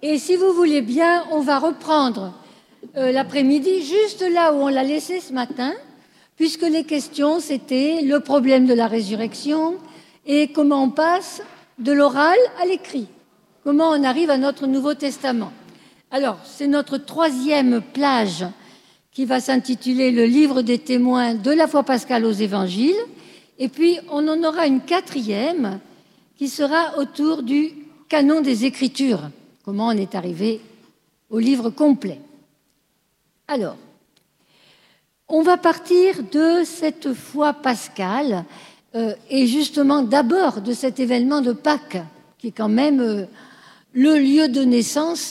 Et si vous voulez bien, on va reprendre l'après-midi juste là où on l'a laissé ce matin, puisque les questions, c'était le problème de la résurrection et comment on passe de l'oral à l'écrit, comment on arrive à notre Nouveau Testament. Alors, c'est notre troisième plage qui va s'intituler « Le livre des témoins de la foi pascale aux évangiles ». Et puis, on en aura une quatrième qui sera autour du canon des Écritures. Comment on est arrivé au livre complet. Alors, on va partir de cette foi pascale et justement d'abord de cet événement de Pâques, qui est quand même le lieu de naissance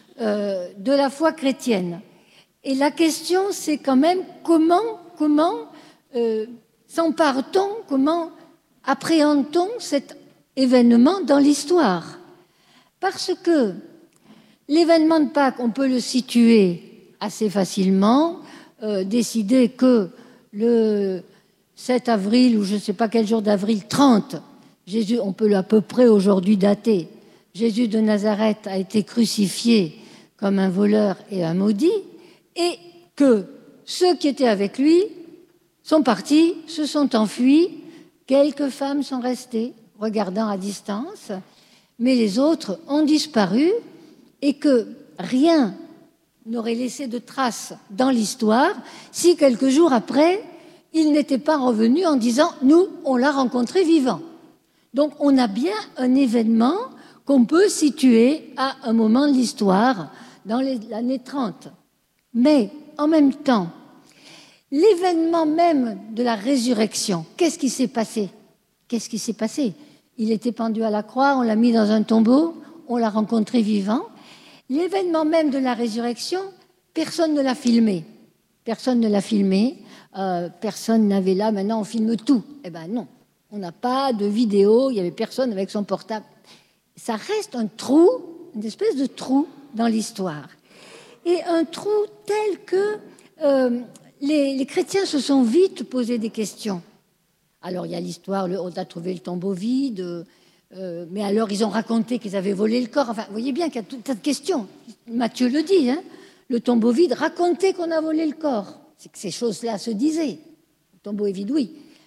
de la foi chrétienne. Et la question, c'est quand même comment s'empare-t-on, comment appréhende-t-on cet événement dans l'histoire? Parce que l'événement de Pâques, on peut le situer assez facilement, décider que le 7 avril, ou je ne sais pas quel jour d'avril, 30, Jésus, on peut à peu près aujourd'hui dater, Jésus de Nazareth a été crucifié comme un voleur et un maudit, et que ceux qui étaient avec lui sont partis, se sont enfuis, quelques femmes sont restées, regardant à distance, mais les autres ont disparu, et que rien n'aurait laissé de traces dans l'histoire si quelques jours après, il n'était pas revenu en disant « nous, on l'a rencontré vivant ». Donc on a bien un événement qu'on peut situer à un moment de l'histoire, dans l'année 30. Mais en même temps, l'événement même de la résurrection, qu'est-ce qui s'est passé? Qu'est-ce qui s'est passé? Il était pendu à la croix, on l'a mis dans un tombeau, on l'a rencontré vivant. L'événement même de la résurrection, personne ne l'a filmé. Personne ne l'a filmé, personne n'avait là, maintenant on filme tout. Eh bien non, on n'a pas de vidéo, il n'y avait personne avec son portable. Ça reste un trou, une espèce de trou dans l'histoire. Et un trou tel que les chrétiens se sont vite posé des questions. Alors il y a l'histoire, on a trouvé le tombeau vide, mais alors ils ont raconté qu'ils avaient volé le corps. Enfin, vous voyez bien qu'il y a toute cette question. Matthieu le dit, hein, le tombeau vide, racontait qu'on a volé le corps. C'est que ces choses-là se disaient. Le tombeau est vide, oui.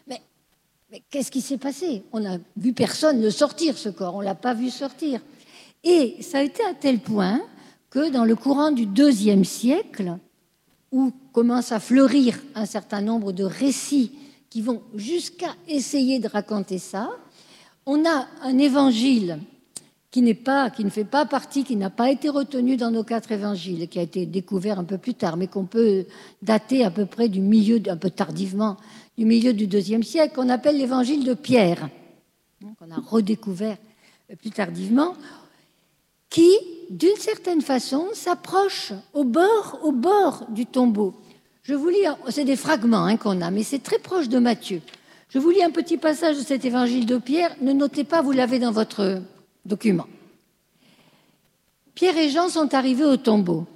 Mais qu'est-ce qui s'est passé? On n'a vu personne le sortir, ce corps. On ne l'a pas vu sortir. Et ça a été à tel point que dans le courant du IIe siècle, où commence à fleurir un certain nombre de récits qui vont jusqu'à essayer de raconter ça, on a un évangile qui ne fait pas partie, qui n'a pas été retenu dans nos 4 évangiles, qui a été découvert un peu plus tard, mais qu'on peut dater à peu près du milieu, un peu tardivement, du milieu du IIe siècle, qu'on appelle l'évangile de Pierre, qu'on a redécouvert plus tardivement, qui, d'une certaine façon, s'approche au bord du tombeau. Je vous lis, c'est des fragments qu'on a, mais c'est très proche de Matthieu. Je vous lis un petit passage de cet évangile de Pierre. Ne notez pas, vous l'avez dans votre document. Pierre et Jean sont arrivés au tombeau.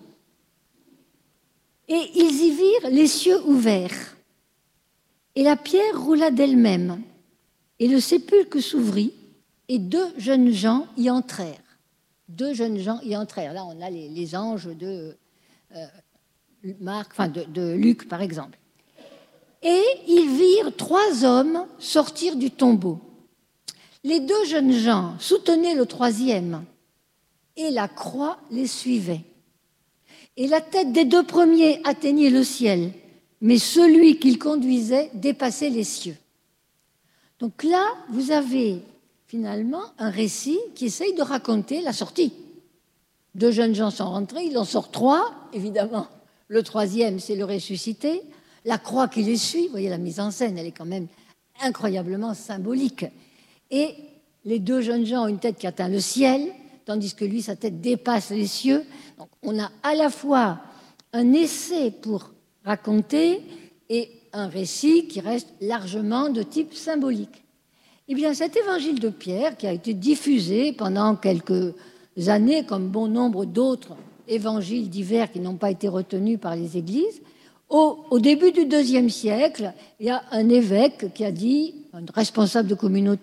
Et ils y virent les cieux ouverts. Et la pierre roula d'elle-même. Et le sépulcre s'ouvrit, et 2 jeunes gens y entrèrent. 2 jeunes gens y entrèrent. Là, on a les anges de Marc, enfin de Luc, par exemple. Et ils virent 3 hommes sortir du tombeau. Les 2 jeunes gens soutenaient le 3e, et la croix les suivait. Et la tête des 2 premiers atteignait le ciel, mais celui qu'ils conduisaient dépassait les cieux. Donc là, vous avez finalement un récit qui essaye de raconter la sortie. 2 jeunes gens sont rentrés, il en sort 3, évidemment. Le 3e, c'est le ressuscité. La croix qui les suit, vous voyez la mise en scène, elle est quand même incroyablement symbolique. Et les 2 jeunes gens ont une tête qui atteint le ciel, tandis que lui, sa tête dépasse les cieux. Donc on a à la fois un essai pour raconter et un récit qui reste largement de type symbolique. Eh bien, cet évangile de Pierre, qui a été diffusé pendant quelques années, comme bon nombre d'autres évangiles divers qui n'ont pas été retenus par les églises, au début du IIe siècle, il y a un évêque qui a dit, un responsable de communauté,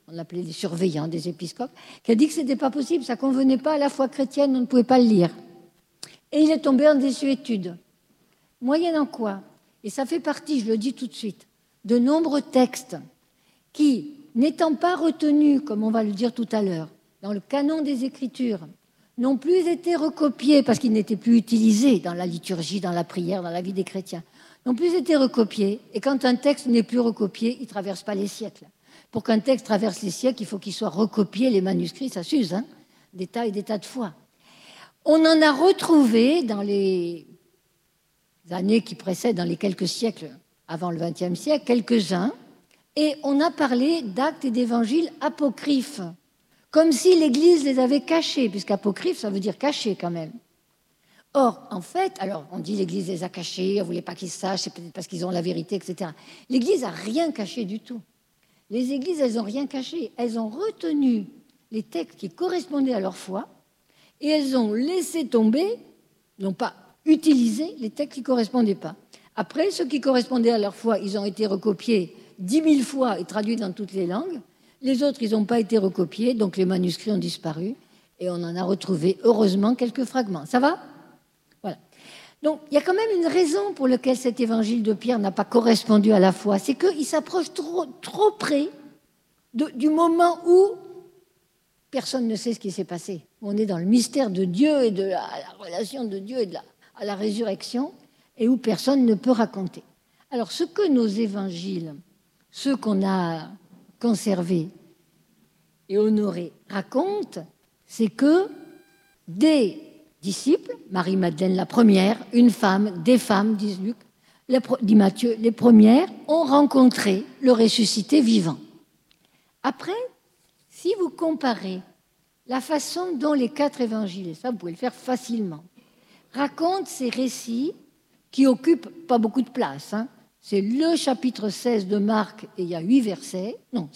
on appelait les surveillants des épiscopes, qui a dit que ce n'était pas possible, ça ne convenait pas à la foi chrétienne, on ne pouvait pas le lire. Et il est tombé en désuétude. Moyennant quoi, et ça fait partie, je le dis tout de suite, de nombreux textes qui, n'étant pas retenus, comme on va le dire tout à l'heure, dans le canon des Écritures, n'ont plus été recopiés parce qu'ils n'étaient plus utilisés dans la liturgie, dans la prière, dans la vie des chrétiens, n'ont plus été recopiés. Et quand un texte n'est plus recopié, il ne traverse pas les siècles. Pour qu'un texte traverse les siècles, il faut qu'il soit recopié, les manuscrits, ça s'use, hein, des tas et des tas de fois. On en a retrouvé dans les années qui précèdent, dans les quelques siècles avant le XXe siècle, quelques-uns, et on a parlé d'actes et d'évangiles apocryphes, comme si l'Église les avait cachés, puisqu'apocryphe, ça veut dire caché quand même. Or, en fait, alors on dit l'Église les a cachés, elle ne voulait pas qu'ils sachent, c'est peut-être parce qu'ils ont la vérité, etc. L'Église n'a rien caché du tout. Les Églises, elles n'ont rien caché. Elles ont retenu les textes qui correspondaient à leur foi et elles ont laissé tomber, n'ont pas utilisé les textes qui ne correspondaient pas. Après, ceux qui correspondaient à leur foi, ils ont été recopiés 10 000 fois et traduits dans toutes les langues. Les autres, ils n'ont pas été recopiés, donc les manuscrits ont disparu et on en a retrouvé, heureusement, quelques fragments. Ça va ? Voilà. Donc, il y a quand même une raison pour laquelle cet évangile de Pierre n'a pas correspondu à la foi. C'est qu'il s'approche trop près du moment où personne ne sait ce qui s'est passé. On est dans le mystère de Dieu et de la relation de Dieu et à la résurrection, et où personne ne peut raconter. Alors, ce que nos évangiles, ceux qu'on a conservés et honorés, racontent, c'est que des disciples, Marie-Madeleine la première, une femme, des femmes, dit Luc, dit Matthieu, les premières ont rencontré le ressuscité vivant. Après, si vous comparez la façon dont les 4 évangiles, et ça vous pouvez le faire facilement, racontent ces récits qui occupent pas beaucoup de place, hein. C'est le chapitre 16 de Marc et il y a 8 versets, non,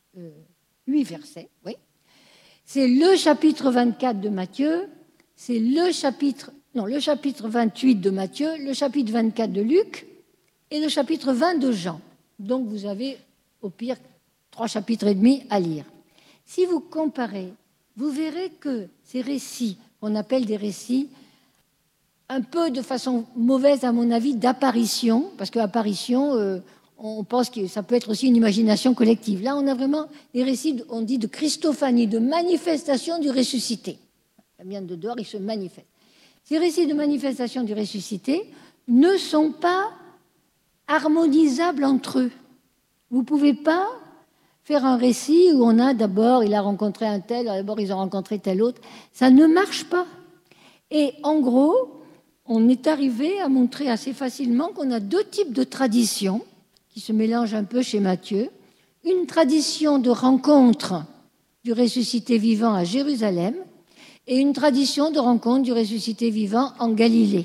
8 versets, oui. C'est le chapitre 24 de Matthieu, c'est le chapitre 28 de Matthieu, le chapitre 24 de Luc et le chapitre 20 de Jean. Donc vous avez au pire 3 chapitres et demi à lire. Si vous comparez, vous verrez que ces récits, qu'on appelle des récits, un peu de façon mauvaise à mon avis, d'apparition, parce qu'apparition, on pense que ça peut être aussi une imagination collective. Là, on a vraiment des récits, on dit de Christophanie, de manifestation du ressuscité. Ça vient de dehors, il se manifeste. Ces récits de manifestation du ressuscité ne sont pas harmonisables entre eux. Vous ne pouvez pas faire un récit où on a d'abord, il a rencontré un tel, d'abord ils ont rencontré tel autre. Ça ne marche pas. Et en gros, on est arrivé à montrer assez facilement qu'on a 2 types de traditions qui se mélangent un peu chez Matthieu. Une tradition de rencontre du ressuscité vivant à Jérusalem et une tradition de rencontre du ressuscité vivant en Galilée.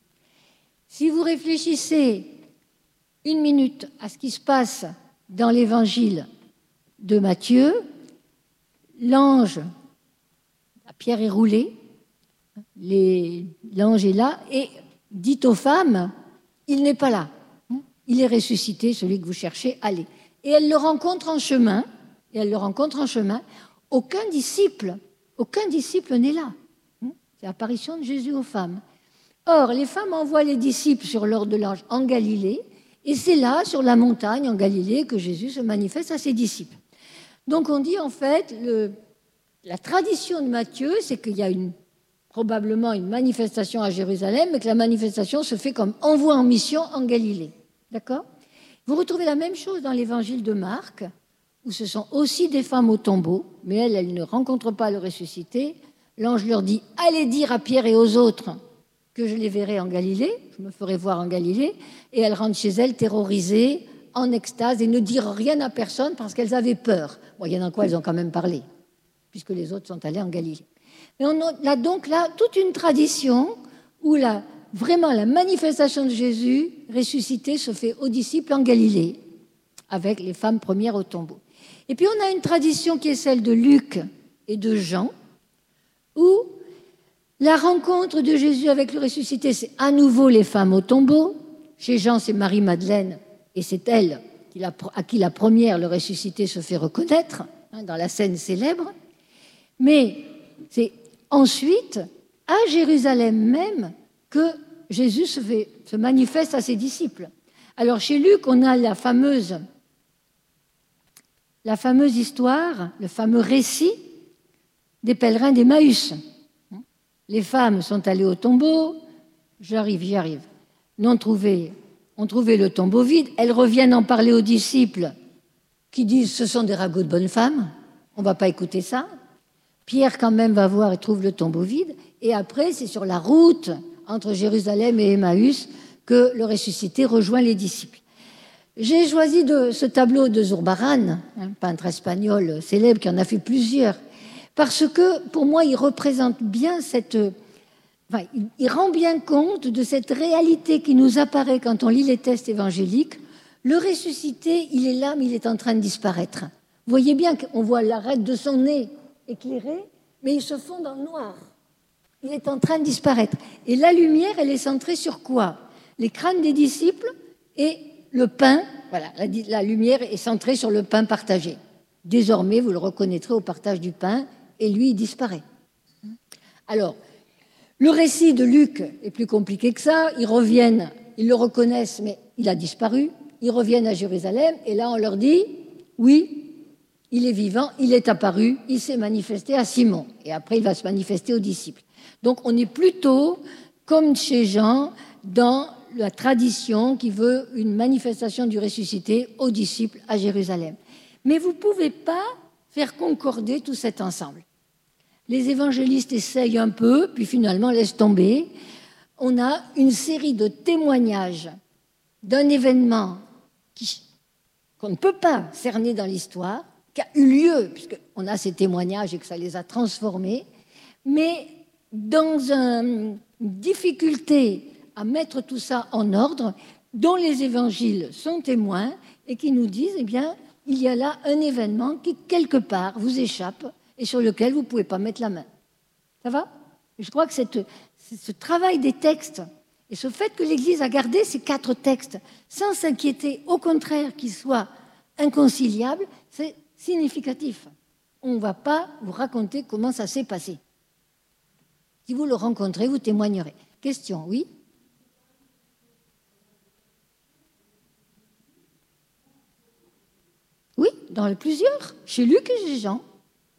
Si vous réfléchissez 1 minute à ce qui se passe dans l'évangile de Matthieu, l'ange, la pierre est roulée, l'ange est là et dit aux femmes, il n'est pas là, il est ressuscité, celui que vous cherchez, allez. Et elle le rencontre en chemin, aucun disciple n'est là. C'est l'apparition de Jésus aux femmes. Or, les femmes envoient les disciples sur l'ordre de l'ange en Galilée, et c'est là, sur la montagne en Galilée, que Jésus se manifeste à ses disciples. Donc on dit en fait, la tradition de Matthieu, c'est qu'il y a probablement une manifestation à Jérusalem, mais que la manifestation se fait comme envoi en mission en Galilée. D'accord ? Vous retrouvez la même chose dans l'évangile de Marc, où ce sont aussi des femmes au tombeau, mais elles ne rencontrent pas le ressuscité. L'ange leur dit « Allez dire à Pierre et aux autres que je les verrai en Galilée, je me ferai voir en Galilée », et elles rentrent chez elles terrorisées, en extase, et ne dirent rien à personne parce qu'elles avaient peur. Bon, il y en a quoi, elles ont quand même parlé, puisque les autres sont allés en Galilée. Mais on a donc là toute une tradition où vraiment la manifestation de Jésus ressuscité se fait aux disciples en Galilée, avec les femmes premières au tombeau. Et puis on a une tradition qui est celle de Luc et de Jean, où la rencontre de Jésus avec le ressuscité, c'est à nouveau les femmes au tombeau. Chez Jean, c'est Marie-Madeleine, et c'est elle à qui la première, le ressuscité, se fait reconnaître. dans la scène célèbre, mais c'est ensuite, à Jérusalem même, que Jésus se manifeste à ses disciples. Alors chez Luc, on a la fameuse histoire, le fameux récit des pèlerins d'Emmaüs. Les femmes sont allées au tombeau, j'y arrive, ont trouvé le tombeau vide, elles reviennent en parler aux disciples qui disent ce sont des ragots de bonnes femmes, on ne va pas écouter ça. Pierre quand même va voir et trouve le tombeau vide, et après c'est sur la route entre Jérusalem et Emmaüs que le ressuscité rejoint les disciples. J'ai choisi ce tableau de Zurbarán, un peintre espagnol célèbre qui en a fait plusieurs, parce que pour moi il représente bien il rend bien compte de cette réalité qui nous apparaît quand on lit les textes évangéliques. Le ressuscité, il est là, mais il est en train de disparaître. Vous voyez bien qu'on voit l'arête de son nez éclairée, mais il se fond dans le noir. Il est en train de disparaître. Et la lumière, elle est centrée sur quoi? Les crânes des disciples et le pain. Voilà, la lumière est centrée sur le pain partagé. Désormais, vous le reconnaîtrez au partage du pain, et lui, il disparaît. Alors, le récit de Luc est plus compliqué que ça. Ils reviennent, ils le reconnaissent, mais il a disparu. Ils reviennent à Jérusalem, et là, on leur dit, oui, il est vivant, il est apparu, il s'est manifesté à Simon. Et après, il va se manifester aux disciples. Donc, on est plutôt, comme chez Jean, dans la tradition qui veut une manifestation du ressuscité aux disciples à Jérusalem. Mais vous ne pouvez pas faire concorder tout cet ensemble. Les évangélistes essayent un peu, puis finalement laissent tomber. On a une série de témoignages d'un événement qu'on ne peut pas cerner dans l'histoire, qui a eu lieu, puisqu'on a ces témoignages et que ça les a transformés, mais dans une difficulté à mettre tout ça en ordre, dont les évangiles sont témoins et qui nous disent, eh bien, il y a là un événement qui, quelque part, vous échappe et sur lequel vous ne pouvez pas mettre la main. Ça va? Je crois que ce travail des textes et ce fait que l'Église a gardé ces 4 textes sans s'inquiéter, au contraire, qu'ils soient inconciliables, c'est significatif. On ne va pas vous raconter comment ça s'est passé. Si vous le rencontrez, vous témoignerez. Question, oui? Oui, dans plusieurs, chez Luc et chez Jean.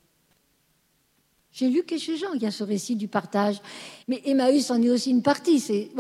Chez Luc et chez Jean, il y a ce récit du partage. Mais Emmaüs en est aussi une partie. C'est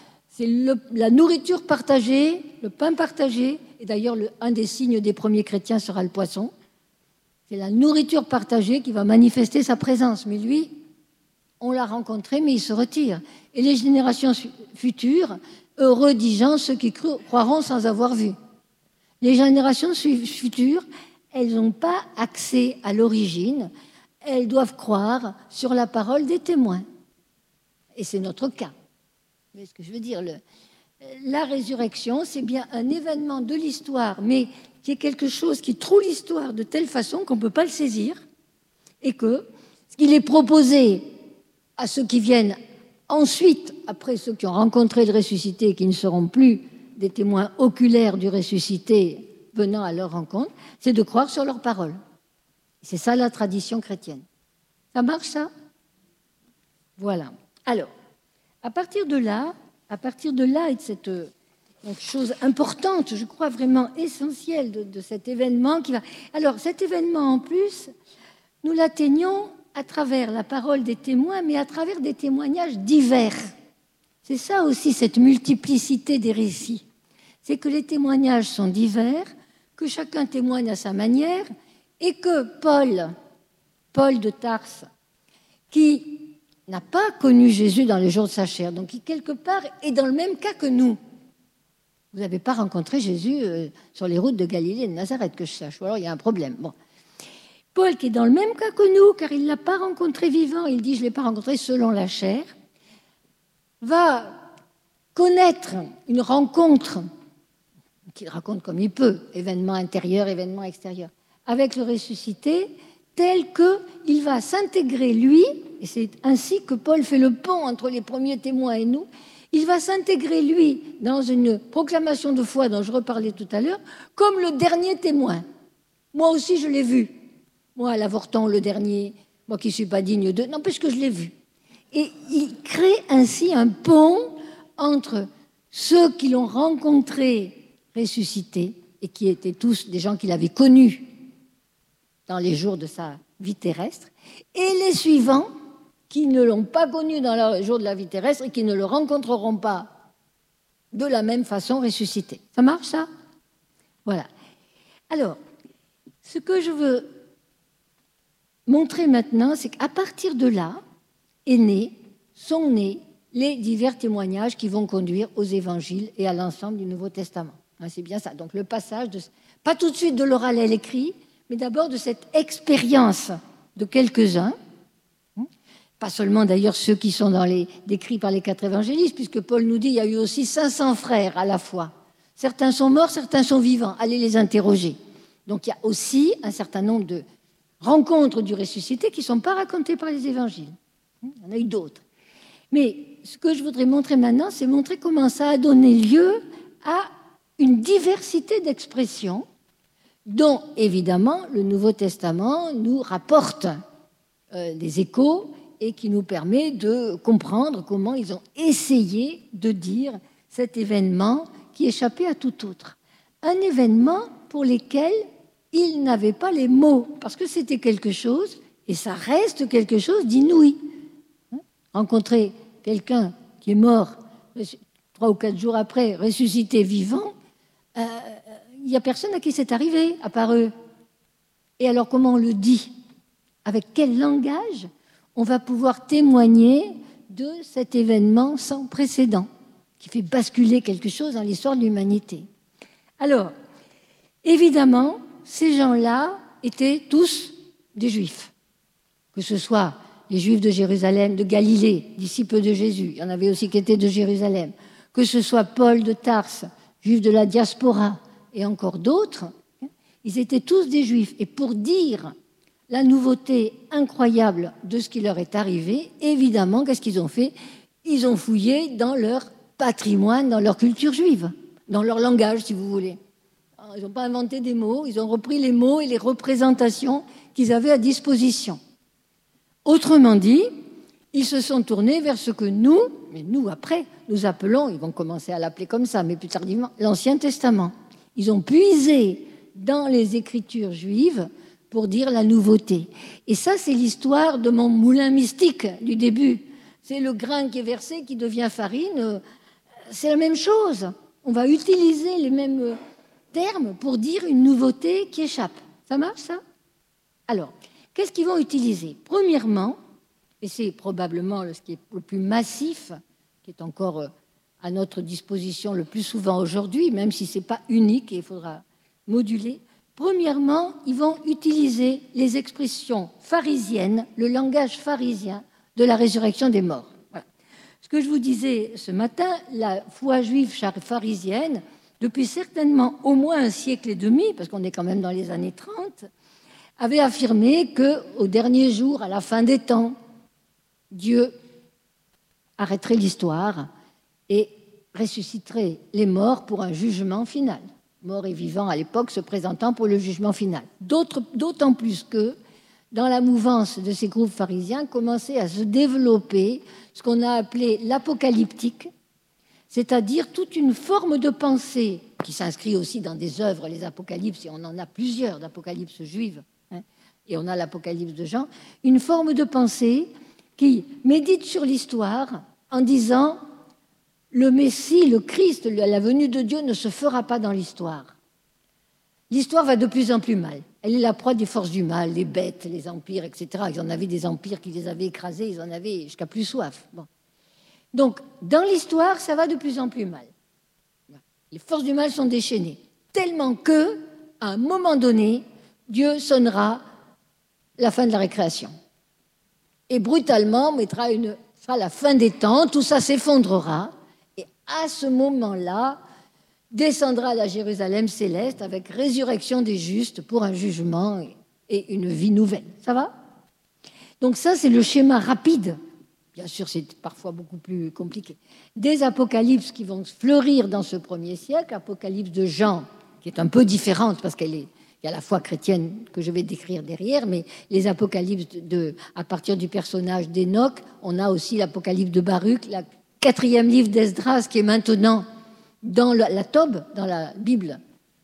la nourriture partagée, le pain partagé. Et d'ailleurs, un des signes des premiers chrétiens sera le poisson. C'est la nourriture partagée qui va manifester sa présence. Mais lui, on l'a rencontré, mais il se retire. Et les générations futures, heureux, dit Jean, ceux qui croiront sans avoir vu. Les générations futures, elles n'ont pas accès à l'origine. Elles doivent croire sur la parole des témoins. Et c'est notre cas. Vous voyez ce que je veux dire? La résurrection, c'est bien un événement de l'histoire, mais qui est quelque chose qui troue l'histoire de telle façon qu'on ne peut pas le saisir, et que ce qu'il est proposé à ceux qui viennent ensuite, après ceux qui ont rencontré le ressuscité et qui ne seront plus des témoins oculaires du ressuscité venant à leur rencontre, c'est de croire sur leur parole. C'est ça la tradition chrétienne. Ça marche, ça? Voilà. Alors, à partir de là, et de cette chose importante, je crois vraiment essentielle de cet événement qui va... Alors, cet événement, en plus, nous l'atteignons à travers la parole des témoins, mais à travers des témoignages divers. C'est ça aussi, cette multiplicité des récits. C'est que les témoignages sont divers, que chacun témoigne à sa manière, et que Paul de Tarse, qui n'a pas connu Jésus dans les jours de sa chair, donc qui quelque part est dans le même cas que nous. Vous n'avez pas rencontré Jésus sur les routes de Galilée et de Nazareth, que je sache, ou alors il y a un problème. Bon. Paul, qui est dans le même cas que nous, car il ne l'a pas rencontré vivant, il dit « je ne l'ai pas rencontré selon la chair », va connaître une rencontre, qu'il raconte comme il peut, événement intérieur, événement extérieur, avec le ressuscité, tel qu'il va s'intégrer, lui, et c'est ainsi que Paul fait le pont entre les premiers témoins et nous, il va s'intégrer, lui, dans une proclamation de foi dont je reparlais tout à l'heure, comme le dernier témoin. Moi aussi, je l'ai vu. moi, l'avorton, le dernier, moi qui ne suis pas digne de... Non, parce que je l'ai vu. Et il crée ainsi un pont entre ceux qui l'ont rencontré ressuscité et qui étaient tous des gens qu'il avait connus dans les jours de sa vie terrestre, et les suivants qui ne l'ont pas connu dans les jours de la vie terrestre et qui ne le rencontreront pas de la même façon ressuscité. Ça marche, ça? Voilà. Alors, ce que je veux montrer maintenant, c'est qu'à partir de là sont nés les divers témoignages qui vont conduire aux évangiles et à l'ensemble du Nouveau Testament. C'est bien ça. Donc le passage, pas tout de suite de l'oral à l'écrit, mais d'abord de cette expérience de quelques-uns, pas seulement d'ailleurs ceux qui sont décrits par les 4 évangélistes, puisque Paul nous dit qu'il y a eu aussi 500 frères à la fois. Certains sont morts, certains sont vivants. Allez les interroger. Donc il y a aussi un certain nombre de rencontres du ressuscité qui ne sont pas racontées par les évangiles. Il y en a eu d'autres. Mais ce que je voudrais montrer maintenant, c'est montrer comment ça a donné lieu à une diversité d'expressions dont, évidemment, le Nouveau Testament nous rapporte des échos et qui nous permet de comprendre comment ils ont essayé de dire cet événement qui échappait à tout autre. Un événement pour lequel ils n'avaient pas les mots, parce que c'était quelque chose, et ça reste quelque chose d'inouï. Rencontrer quelqu'un qui est mort 3 ou 4 jours après, ressuscité vivant, il n'y a personne à qui c'est arrivé, à part eux. Et alors comment on le dit? Avec quel langage on va pouvoir témoigner de cet événement sans précédent, qui fait basculer quelque chose dans l'histoire de l'humanité? Alors, évidemment, ces gens-là étaient tous des Juifs, que ce soit les Juifs de Jérusalem, de Galilée, disciples de Jésus, il y en avait aussi qui étaient de Jérusalem, que ce soit Paul de Tarse, Juif de la diaspora, et encore d'autres, ils étaient tous des Juifs. Et pour dire la nouveauté incroyable de ce qui leur est arrivé, évidemment, qu'est-ce qu'ils ont fait? Ils ont fouillé dans leur patrimoine, dans leur culture juive, dans leur langage, si vous voulez. Ils n'ont pas inventé des mots, ils ont repris les mots et les représentations qu'ils avaient à disposition. Autrement dit, ils se sont tournés vers ce que nous, mais nous après, nous appelons, ils vont commencer à l'appeler comme ça, mais plus tardivement, l'Ancien Testament. Ils ont puisé dans les Écritures juives pour dire la nouveauté. Et ça, c'est l'histoire de mon moulin mystique du début. C'est le grain qui est versé, qui devient farine. C'est la même chose. On va utiliser les mêmes termes pour dire une nouveauté qui échappe. Ça marche, ça? Alors, qu'est-ce qu'ils vont utiliser? Premièrement, et c'est probablement ce qui est le plus massif, qui est encore à notre disposition le plus souvent aujourd'hui, même si ce n'est pas unique et il faudra moduler. Premièrement, ils vont utiliser les expressions pharisiennes, le langage pharisien de la résurrection des morts. Voilà. Ce que je vous disais ce matin, la foi juive pharisienne, depuis certainement au moins un siècle et demi, parce qu'on est quand même dans les années 30, avait affirmé qu'au dernier jour, à la fin des temps, Dieu arrêterait l'histoire et ressusciterait les morts pour un jugement final. Morts et vivants à l'époque se présentant pour le jugement final. D'autant plus que, dans la mouvance de ces groupes pharisiens, commençait à se développer ce qu'on a appelé l'apocalyptique, c'est-à-dire toute une forme de pensée qui s'inscrit aussi dans des œuvres, les apocalypses, et on en a plusieurs d'apocalypses juives, et on a l'Apocalypse de Jean, une forme de pensée qui médite sur l'histoire en disant le Messie, le Christ, la venue de Dieu ne se fera pas dans l'histoire. L'histoire va de plus en plus mal. Elle est la proie des forces du mal, les bêtes, les empires, etc. Ils en avaient des empires qui les avaient écrasés, ils en avaient jusqu'à plus soif. Bon. Donc, dans l'histoire, ça va de plus en plus mal. Les forces du mal sont déchaînées, tellement que, à un moment donné, Dieu sonnera la fin de la récréation. Et brutalement, sera la fin des temps, tout ça s'effondrera, et à ce moment-là, descendra la Jérusalem céleste avec résurrection des justes pour un jugement et une vie nouvelle. Ça va? Donc ça, c'est le schéma rapide. Bien sûr, c'est parfois beaucoup plus compliqué. Des apocalypses qui vont fleurir dans ce premier siècle, Apocalypse de Jean, qui est un peu différente parce qu'il y il y a la foi chrétienne que je vais décrire derrière, mais les apocalypses à partir du personnage d'Enoch, on a aussi l'apocalypse de Baruch, le 4e livre d'Esdras qui est maintenant dans la Tob, dans la Bible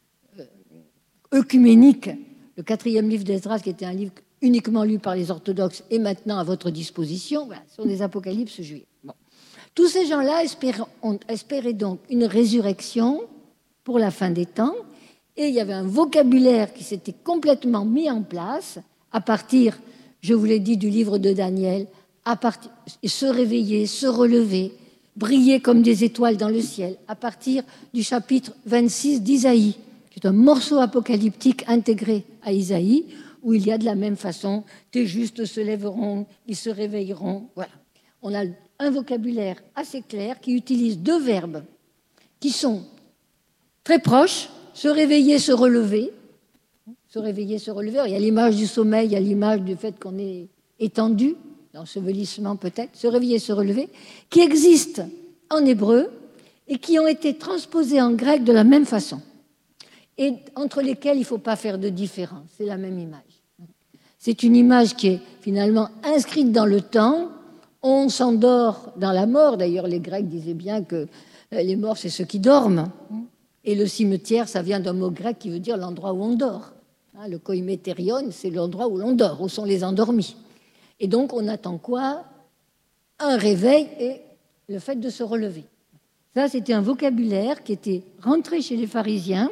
œcuménique, le 4e livre d'Esdras qui était un livre uniquement lu par les orthodoxes et maintenant à votre disposition, voilà, ce sont des apocalypses juifs. Bon. Tous ces gens-là espéraient donc une résurrection pour la fin des temps, et il y avait un vocabulaire qui s'était complètement mis en place à partir, je vous l'ai dit, du livre de Daniel, se réveiller, se relever, briller comme des étoiles dans le ciel, à partir du chapitre 26 d'Isaïe, qui est un morceau apocalyptique intégré à Isaïe, où il y a de la même façon, tes justes se lèveront, ils se réveilleront. Voilà. On a un vocabulaire assez clair qui utilise deux verbes qui sont très proches, se réveiller, se relever. Se réveiller, se relever. Il y a l'image du sommeil, il y a l'image du fait qu'on est étendu, l'ensevelissement peut-être, se réveiller, se relever, qui existent en hébreu et qui ont été transposés en grec de la même façon. Et entre lesquels il ne faut pas faire de différence. C'est la même image. C'est une image qui est finalement inscrite dans le temps. On s'endort dans la mort. D'ailleurs, les Grecs disaient bien que les morts, c'est ceux qui dorment. Et le cimetière, ça vient d'un mot grec qui veut dire l'endroit où on dort. Le koiméterion, c'est l'endroit où l'on dort, où sont les endormis. Et donc, on attend quoi? Un réveil et le fait de se relever. Ça, c'était un vocabulaire qui était rentré chez les pharisiens,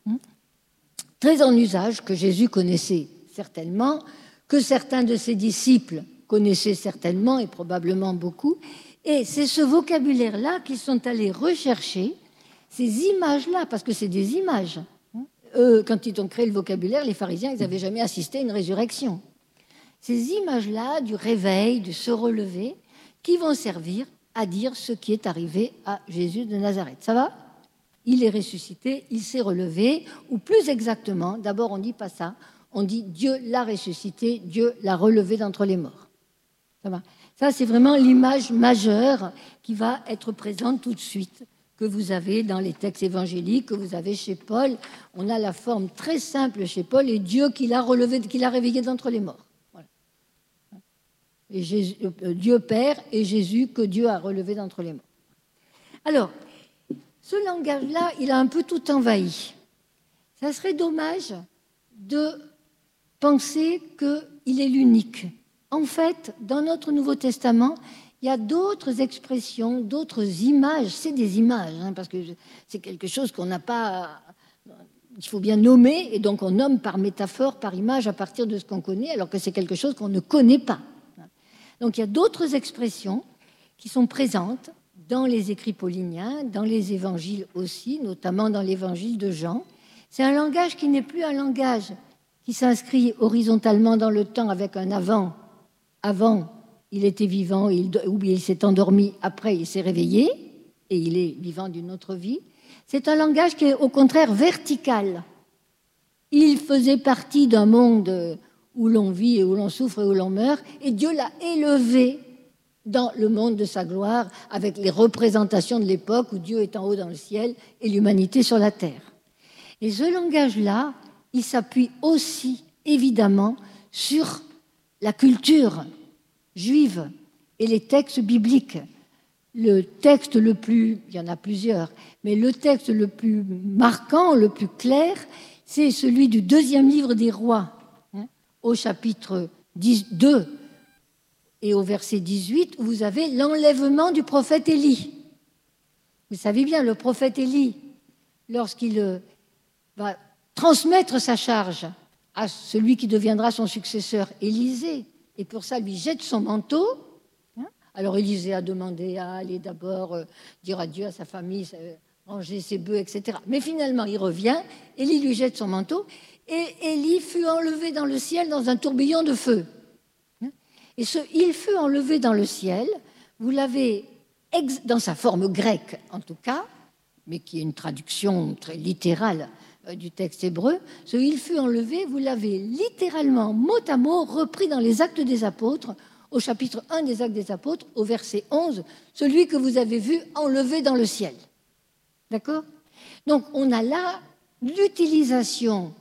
très en usage, que Jésus connaissait certainement, que certains de ses disciples connaissaient certainement et probablement beaucoup. Et c'est ce vocabulaire-là qu'ils sont allés rechercher, ces images-là, parce que c'est des images. Quand ils ont créé le vocabulaire, les pharisiens, ils n'avaient jamais assisté à une résurrection. Ces images-là du réveil, du se relever, qui vont servir à dire ce qui est arrivé à Jésus de Nazareth. Ça va? Il est ressuscité, il s'est relevé, ou plus exactement, d'abord on ne dit pas ça, on dit Dieu l'a ressuscité, Dieu l'a relevé d'entre les morts. Ça va? Ça, c'est vraiment l'image majeure qui va être présente tout de suite, que vous avez dans les textes évangéliques, que vous avez chez Paul. On a la forme très simple chez Paul, et Dieu qui l'a relevé, qui l'a réveillé d'entre les morts. Voilà. Et Jésus, Dieu Père et Jésus que Dieu a relevé d'entre les morts. Alors, ce langage-là, il a un peu tout envahi. Ça serait dommage de penser qu'il est l'unique. En fait, dans notre Nouveau Testament, il y a d'autres expressions, d'autres images. C'est des images, parce que c'est quelque chose qu'on n'a pas... Il faut bien nommer, et donc on nomme par métaphore, par image, à partir de ce qu'on connaît, alors que c'est quelque chose qu'on ne connaît pas. Donc il y a d'autres expressions qui sont présentes dans les écrits pauliniens, dans les évangiles aussi, notamment dans l'évangile de Jean. C'est un langage qui n'est plus un langage qui s'inscrit horizontalement dans le temps avec un avant. Avant, il était vivant, il s'est endormi, après il s'est réveillé, et il est vivant d'une autre vie. C'est un langage qui est au contraire vertical. Il faisait partie d'un monde où l'on vit et où l'on souffre et où l'on meurt, et Dieu l'a élevé dans le monde de sa gloire, avec les représentations de l'époque où Dieu est en haut dans le ciel et l'humanité sur la terre. Et ce langage-là, il s'appuie aussi, évidemment, sur la culture juive et les textes bibliques. Le texte le plus, il y en a plusieurs, mais le texte le plus marquant, le plus clair, c'est celui du 2e livre des Rois, au chapitre 2 et au verset 18, où vous avez l'enlèvement du prophète Élie. Vous savez bien, le prophète Élie, lorsqu'il va transmettre sa charge à celui qui deviendra son successeur, Élisée, et pour ça lui jette son manteau. Alors Élisée a demandé à aller d'abord dire adieu à sa famille, ranger ses bœufs, etc. Mais finalement, il revient, Élie lui jette son manteau, et Élie fut enlevé dans le ciel dans un tourbillon de feu. Et ce « il fut enlevé dans le ciel », vous l'avez, dans sa forme grecque en tout cas, mais qui est une traduction très littérale du texte hébreu, ce « il fut enlevé », vous l'avez littéralement, mot à mot, repris dans les Actes des Apôtres, au chapitre 1 des Actes des Apôtres, au verset 11, celui que vous avez vu enlevé dans le ciel. D'accord ? Donc on a là l'utilisation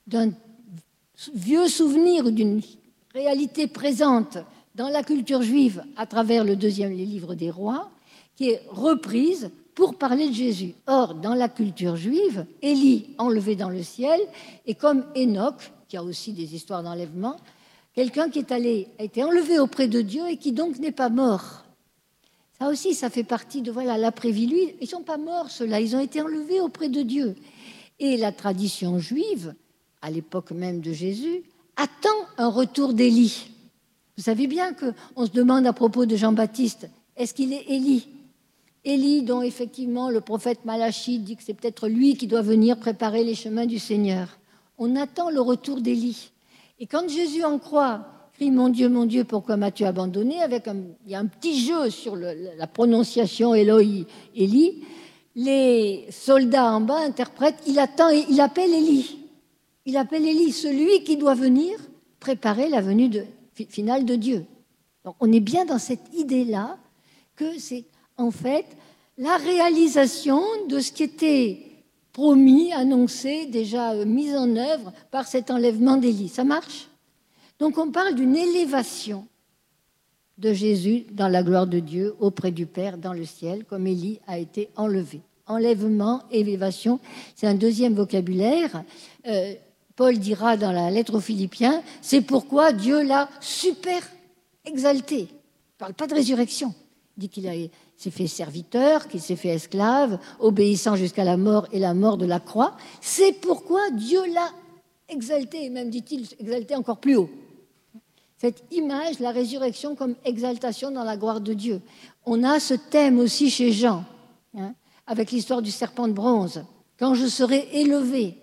d'un vieux souvenir, d'une réalité présente dans la culture juive à travers les livres des rois, qui est reprise pour parler de Jésus. Or, dans la culture juive, Élie enlevé dans le ciel est comme Enoch, qui a aussi des histoires d'enlèvement, quelqu'un qui a été enlevé auprès de Dieu et qui donc n'est pas mort. Ça aussi, ça fait partie de l'après-vie. Lui, ils ne sont pas morts, ceux-là, ils ont été enlevés auprès de Dieu. Et la tradition juive, à l'époque même de Jésus, attend un retour d'Élie. Vous savez bien qu'on se demande à propos de Jean-Baptiste, est-ce qu'il est Élie ? Élie, dont effectivement le prophète Malachie dit que c'est peut-être lui qui doit venir préparer les chemins du Seigneur. On attend le retour d'Élie. Et quand Jésus en croit, crie « Mon Dieu, pourquoi m'as-tu abandonné ?» il y a un petit jeu sur la prononciation Eloi, Élie. Les soldats en bas interprètent, il attend et il appelle Élie. Il appelle Élie, celui qui doit venir préparer la venue finale de Dieu. Donc on est bien dans cette idée-là que c'est en fait la réalisation de ce qui était promis, annoncé, déjà mis en œuvre par cet enlèvement d'Élie. Ça marche ? Donc on parle d'une élévation de Jésus dans la gloire de Dieu auprès du Père dans le ciel, comme Élie a été enlevé. Enlèvement, élévation, c'est un deuxième vocabulaire. Paul dira dans la lettre aux Philippiens, c'est pourquoi Dieu l'a super exalté. Il ne parle pas de résurrection. Il dit qu'il s'est fait serviteur, qu'il s'est fait esclave, obéissant jusqu'à la mort et la mort de la croix. C'est pourquoi Dieu l'a exalté, et même, dit-il, exalté encore plus haut. Cette image, la résurrection comme exaltation dans la gloire de Dieu. On a ce thème aussi chez Jean, avec l'histoire du serpent de bronze. Quand je serai élevé,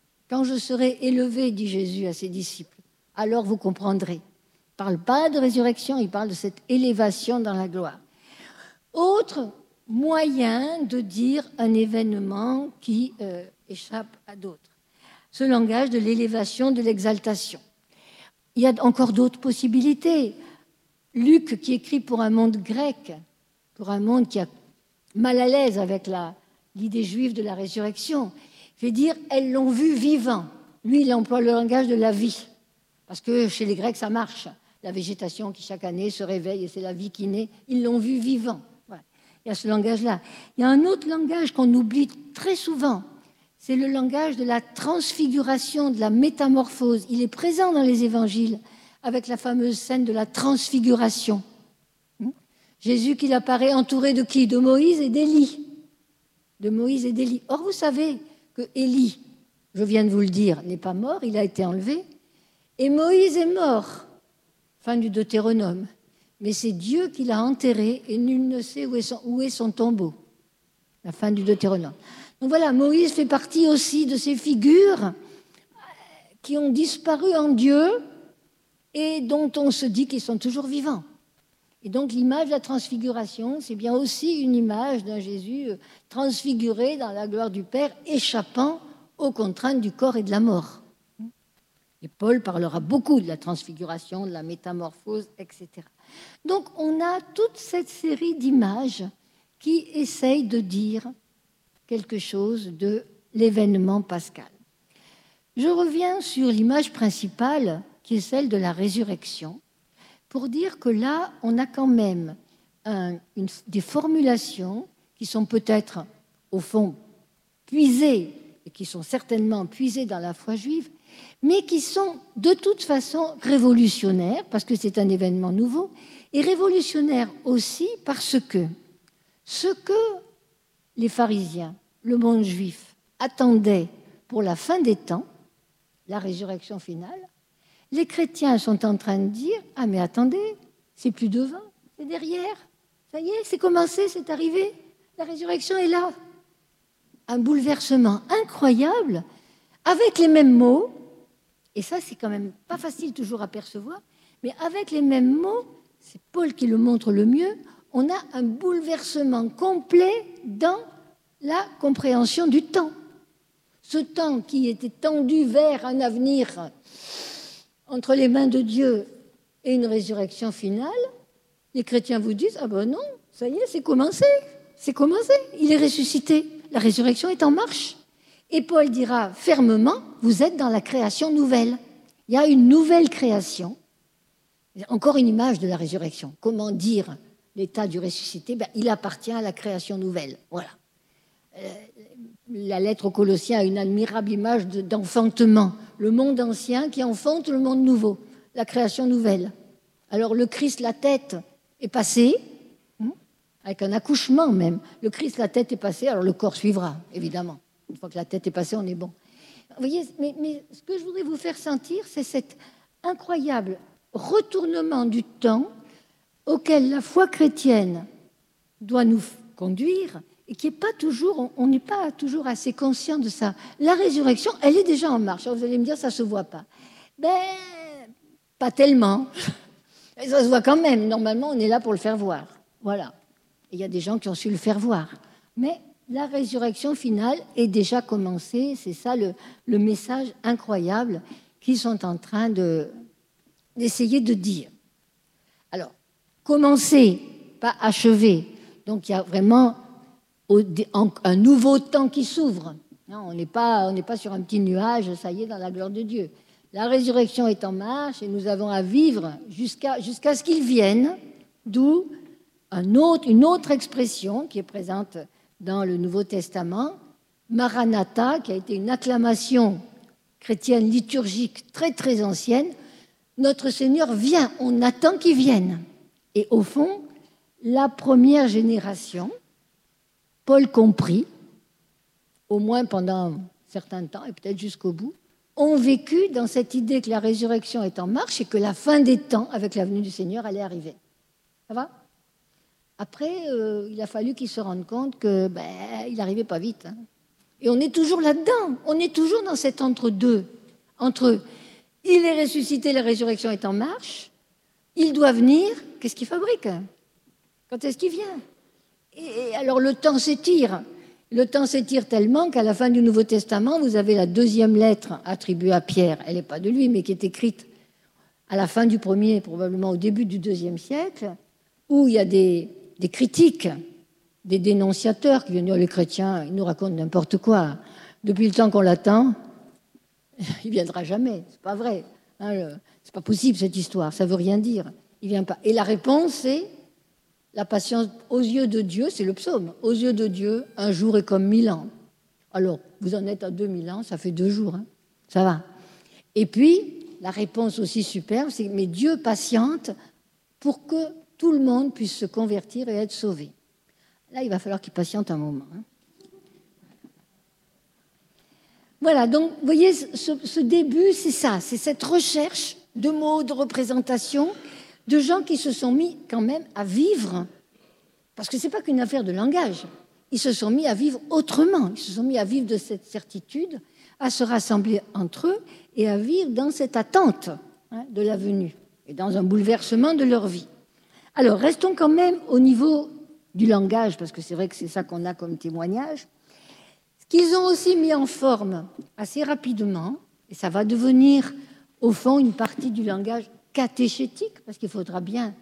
dit Jésus à ses disciples, alors vous comprendrez. Il ne parle pas de résurrection, il parle de cette élévation dans la gloire. Autre moyen de dire un événement qui échappe à d'autres. Ce langage de l'élévation, de l'exaltation. Il y a encore d'autres possibilités. Luc, qui écrit pour un monde grec, pour un monde qui a mal à l'aise avec l'idée juive de la résurrection, fait dire « elles l'ont vu vivant ». Lui, il emploie le langage de la vie, parce que chez les Grecs, ça marche. La végétation qui, chaque année, se réveille et c'est la vie qui naît. Ils l'ont vu vivant. Voilà. Il y a ce langage-là. Il y a un autre langage qu'on oublie très souvent. C'est le langage de la transfiguration, de la métamorphose. Il est présent dans les évangiles avec la fameuse scène de la transfiguration. Jésus qui apparaît entouré de qui ? De Moïse et d'Élie. De Moïse et d'Élie. Or, vous savez que Élie, je viens de vous le dire, n'est pas mort, il a été enlevé. Et Moïse est mort, fin du Deutéronome. Mais c'est Dieu qui l'a enterré et nul ne sait où est son tombeau. La fin du Deutéronome. Donc voilà, Moïse fait partie aussi de ces figures qui ont disparu en Dieu et dont on se dit qu'ils sont toujours vivants. Et donc l'image de la transfiguration, c'est bien aussi une image d'un Jésus transfiguré dans la gloire du Père, échappant aux contraintes du corps et de la mort. Et Paul parlera beaucoup de la transfiguration, de la métamorphose, etc. Donc on a toute cette série d'images qui essayent de dire quelque chose de l'événement pascal. Je reviens sur l'image principale, qui est celle de la résurrection, pour dire que là, on a quand même des formulations qui sont peut-être, au fond, puisées, et qui sont certainement puisées dans la foi juive, mais qui sont de toute façon révolutionnaires, parce que c'est un événement nouveau, et révolutionnaires aussi parce que ce que les pharisiens, le monde juif, attendaient pour la fin des temps, la résurrection finale, les chrétiens sont en train de dire « Ah mais attendez, c'est plus devant, c'est derrière, ça y est, c'est commencé, c'est arrivé, la résurrection est là ». Un bouleversement incroyable, avec les mêmes mots, et ça c'est quand même pas facile toujours à percevoir, mais avec les mêmes mots, c'est Paul qui le montre le mieux, on a un bouleversement complet dans la compréhension du temps. Ce temps qui était tendu vers un avenir entre les mains de Dieu et une résurrection finale, les chrétiens vous disent « Ah ben non, ça y est, c'est commencé, il est ressuscité, la résurrection est en marche ». Et Paul dira fermement, vous êtes dans la création nouvelle. Il y a une nouvelle création. Encore une image de la résurrection. Comment dire l'état du ressuscité? Il appartient à la création nouvelle. Voilà. La lettre aux Colossiens a une admirable image d'enfantement. Le monde ancien qui enfante le monde nouveau, la création nouvelle. Alors le Christ, la tête, est passée, avec un accouchement même. Le Christ, la tête est passée, alors le corps suivra, évidemment. Une fois que la tête est passée, on est bon. Vous voyez, mais ce que je voudrais vous faire sentir, c'est cet incroyable retournement du temps auquel la foi chrétienne doit nous conduire et qui est pas toujours, on n'est pas toujours assez conscient de ça. La résurrection, elle est déjà en marche. Alors vous allez me dire, ça se voit pas. Pas tellement. Mais ça se voit quand même. Normalement, on est là pour le faire voir. Voilà. Il y a des gens qui ont su le faire voir. Mais la résurrection finale est déjà commencée. C'est ça le message incroyable qu'ils sont en train d'essayer de dire. Alors, commencer, pas achever. Donc, il y a vraiment un nouveau temps qui s'ouvre. Non, on n'est pas sur un petit nuage, ça y est, dans la gloire de Dieu. La résurrection est en marche et nous avons à vivre jusqu'à ce qu'il vienne, d'où une autre expression qui est présente dans le Nouveau Testament, Maranatha, qui a été une acclamation chrétienne liturgique très très ancienne. Notre Seigneur vient, on attend qu'il vienne. Et au fond, la première génération, Paul compris, au moins pendant un certain temps et peut-être jusqu'au bout, ont vécu dans cette idée que la résurrection est en marche et que la fin des temps, avec la venue du Seigneur, allait arriver. Ça va ? Après, il a fallu qu'ils se rendent compte que il n'arrivait pas vite. Hein. Et on est toujours là-dedans. On est toujours dans cet entre-deux. Entre il est ressuscité, la résurrection est en marche. Il doit venir. Qu'est-ce qu'il fabrique? Quand est-ce qu'il vient? Et alors le temps s'étire. Le temps s'étire tellement qu'à la fin du Nouveau Testament, vous avez la deuxième lettre attribuée à Pierre. Elle n'est pas de lui, mais qui est écrite à la fin du premier, probablement au début du deuxième siècle, où il y a des critiques, des dénonciateurs qui viennent dire les chrétiens, ils nous racontent n'importe quoi. Depuis le temps qu'on l'attend, il ne viendra jamais. C'est pas vrai. Hein, c'est pas possible cette histoire. Ça veut rien dire. Il vient pas. Et la réponse, c'est la patience aux yeux de Dieu, c'est le psaume. Aux yeux de Dieu, un jour est comme 1000 ans. Alors, vous en êtes à 2000 ans, ça fait 2 jours. Hein. Ça va. Et puis, la réponse aussi superbe, c'est mais Dieu patiente pour que tout le monde puisse se convertir et être sauvé. Là, il va falloir qu'il patiente un moment. Hein. Voilà, donc, vous voyez, ce début, c'est ça, c'est cette recherche de mots, de représentations, de gens qui se sont mis quand même à vivre, parce que ce n'est pas qu'une affaire de langage, ils se sont mis à vivre autrement, ils se sont mis à vivre de cette certitude, à se rassembler entre eux et à vivre dans cette attente de la venue et dans un bouleversement de leur vie. Alors, restons quand même au niveau du langage, parce que c'est vrai que c'est ça qu'on a comme témoignage. Ce qu'ils ont aussi mis en forme assez rapidement, et ça va devenir au fond une partie du langage catéchétique, parce qu'il faudra bien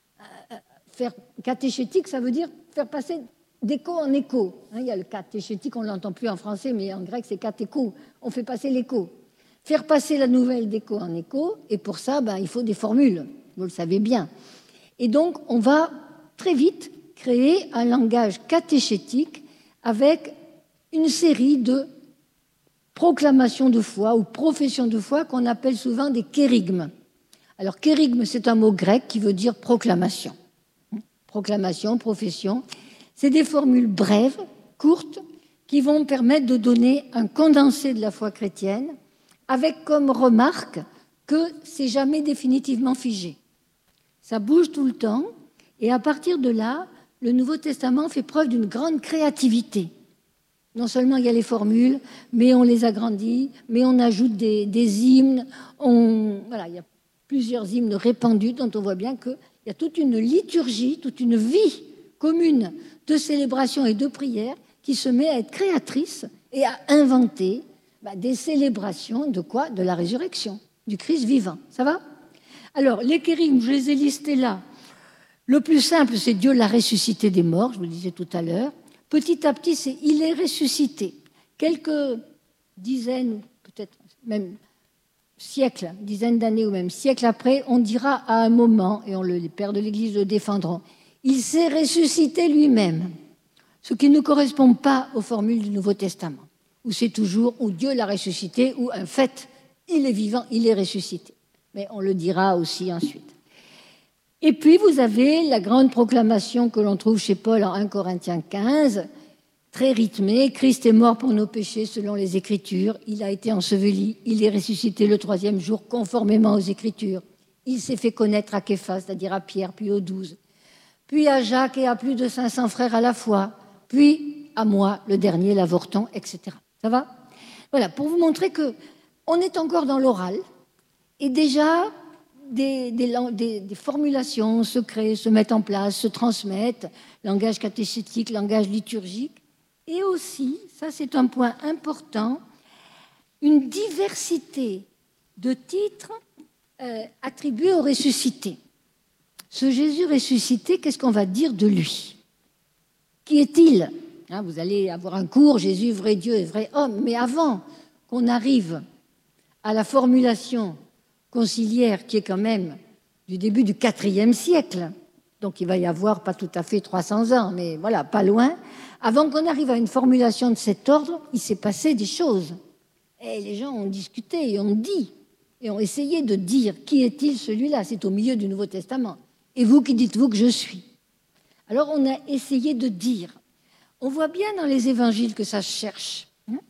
faire catéchétique, ça veut dire faire passer d'écho en écho. Il y a le catéchétique, on ne l'entend plus en français, mais en grec c'est catécho, on fait passer l'écho. Faire passer la nouvelle d'écho en écho, et pour ça, il faut des formules, vous le savez bien. Et donc, on va très vite créer un langage catéchétique avec une série de proclamations de foi ou professions de foi qu'on appelle souvent des kérygmes. Alors, kérygme, c'est un mot grec qui veut dire proclamation. Proclamation, profession. C'est des formules brèves, courtes, qui vont permettre de donner un condensé de la foi chrétienne, avec comme remarque que c'est jamais définitivement figé. Ça bouge tout le temps, et à partir de là, le Nouveau Testament fait preuve d'une grande créativité. Non seulement il y a les formules, mais on les agrandit, mais on ajoute des hymnes. Voilà, il y a plusieurs hymnes répandus dont on voit bien qu'il y a toute une liturgie, toute une vie commune de célébration et de prière qui se met à être créatrice et à inventer des célébrations de quoi? De la résurrection, du Christ vivant. Ça va? Alors, les kérygmes, je les ai listés là. Le plus simple, c'est Dieu l'a ressuscité des morts, je vous le disais tout à l'heure. Petit à petit, c'est il est ressuscité. Quelques dizaines, peut-être même siècles, dizaines d'années ou même siècles après, on dira à un moment, et les pères de l'Église le défendront, il s'est ressuscité lui-même, ce qui ne correspond pas aux formules du Nouveau Testament, où c'est toujours où Dieu l'a ressuscité, ou un fait, il est vivant, il est ressuscité. Mais on le dira aussi ensuite. Et puis vous avez la grande proclamation que l'on trouve chez Paul en 1 Corinthiens 15, très rythmée. Christ est mort pour nos péchés selon les Écritures. Il a été enseveli. Il est ressuscité le 3e jour conformément aux Écritures. Il s'est fait connaître à Képhas, c'est-à-dire à Pierre, puis aux 12. Puis à Jacques et à plus de 500 frères à la fois. Puis à moi, le dernier, l'avorton, etc. Ça va? Voilà, pour vous montrer qu'on est encore dans l'oral. Et déjà, des formulations se créent, se mettent en place, se transmettent, langage catéchétique, langage liturgique, et aussi, ça c'est un point important, une diversité de titres attribués au ressuscité. Ce Jésus ressuscité, qu'est-ce qu'on va dire de lui? Qui est-il? Vous allez avoir un cours, Jésus, vrai Dieu et vrai homme, mais avant qu'on arrive à la formulation conciliaire qui est quand même du début du IVe siècle, donc il va y avoir pas tout à fait 300 ans, mais voilà, pas loin. Avant qu'on arrive à une formulation de cet ordre, il s'est passé des choses. Et les gens ont discuté et ont dit, et ont essayé de dire qui est-il celui-là? C'est au milieu du Nouveau Testament. Et vous, qui dites-vous que je suis? Alors on a essayé de dire. On voit bien dans les évangiles que ça se cherche.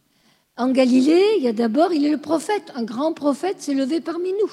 En Galilée, il y a d'abord, il est le prophète. Un grand prophète s'est levé parmi nous.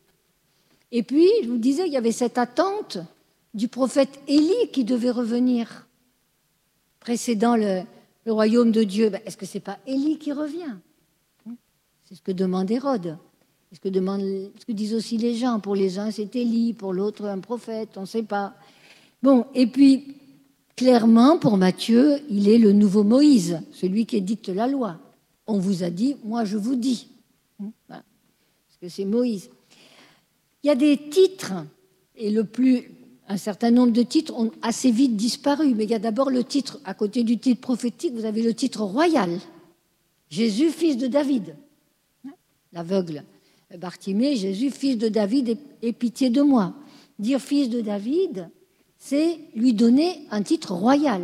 Et puis, je vous disais, il y avait cette attente du prophète Élie qui devait revenir, précédant le royaume de Dieu. Est-ce que ce n'est pas Élie qui revient? C'est ce que demande Hérode. C'est ce que disent aussi les gens. Pour les uns, c'est Élie, pour l'autre, un prophète, on ne sait pas. Bon, et puis, clairement, pour Matthieu, il est le nouveau Moïse, celui qui édicte la loi. On vous a dit, moi je vous dis. Parce que c'est Moïse. Il y a des titres, et un certain nombre de titres ont assez vite disparu, mais il y a d'abord le titre, à côté du titre prophétique, vous avez le titre royal. Jésus, fils de David. L'aveugle Bartimée, Jésus, fils de David, aie pitié de moi. Dire fils de David, c'est lui donner un titre royal.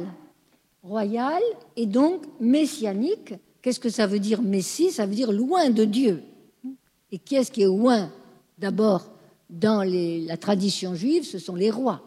Royal et donc messianique. Qu'est-ce que ça veut dire Messie? Ça veut dire loin de Dieu. Et qui est-ce qui est loin? D'abord, dans la tradition juive, ce sont les rois.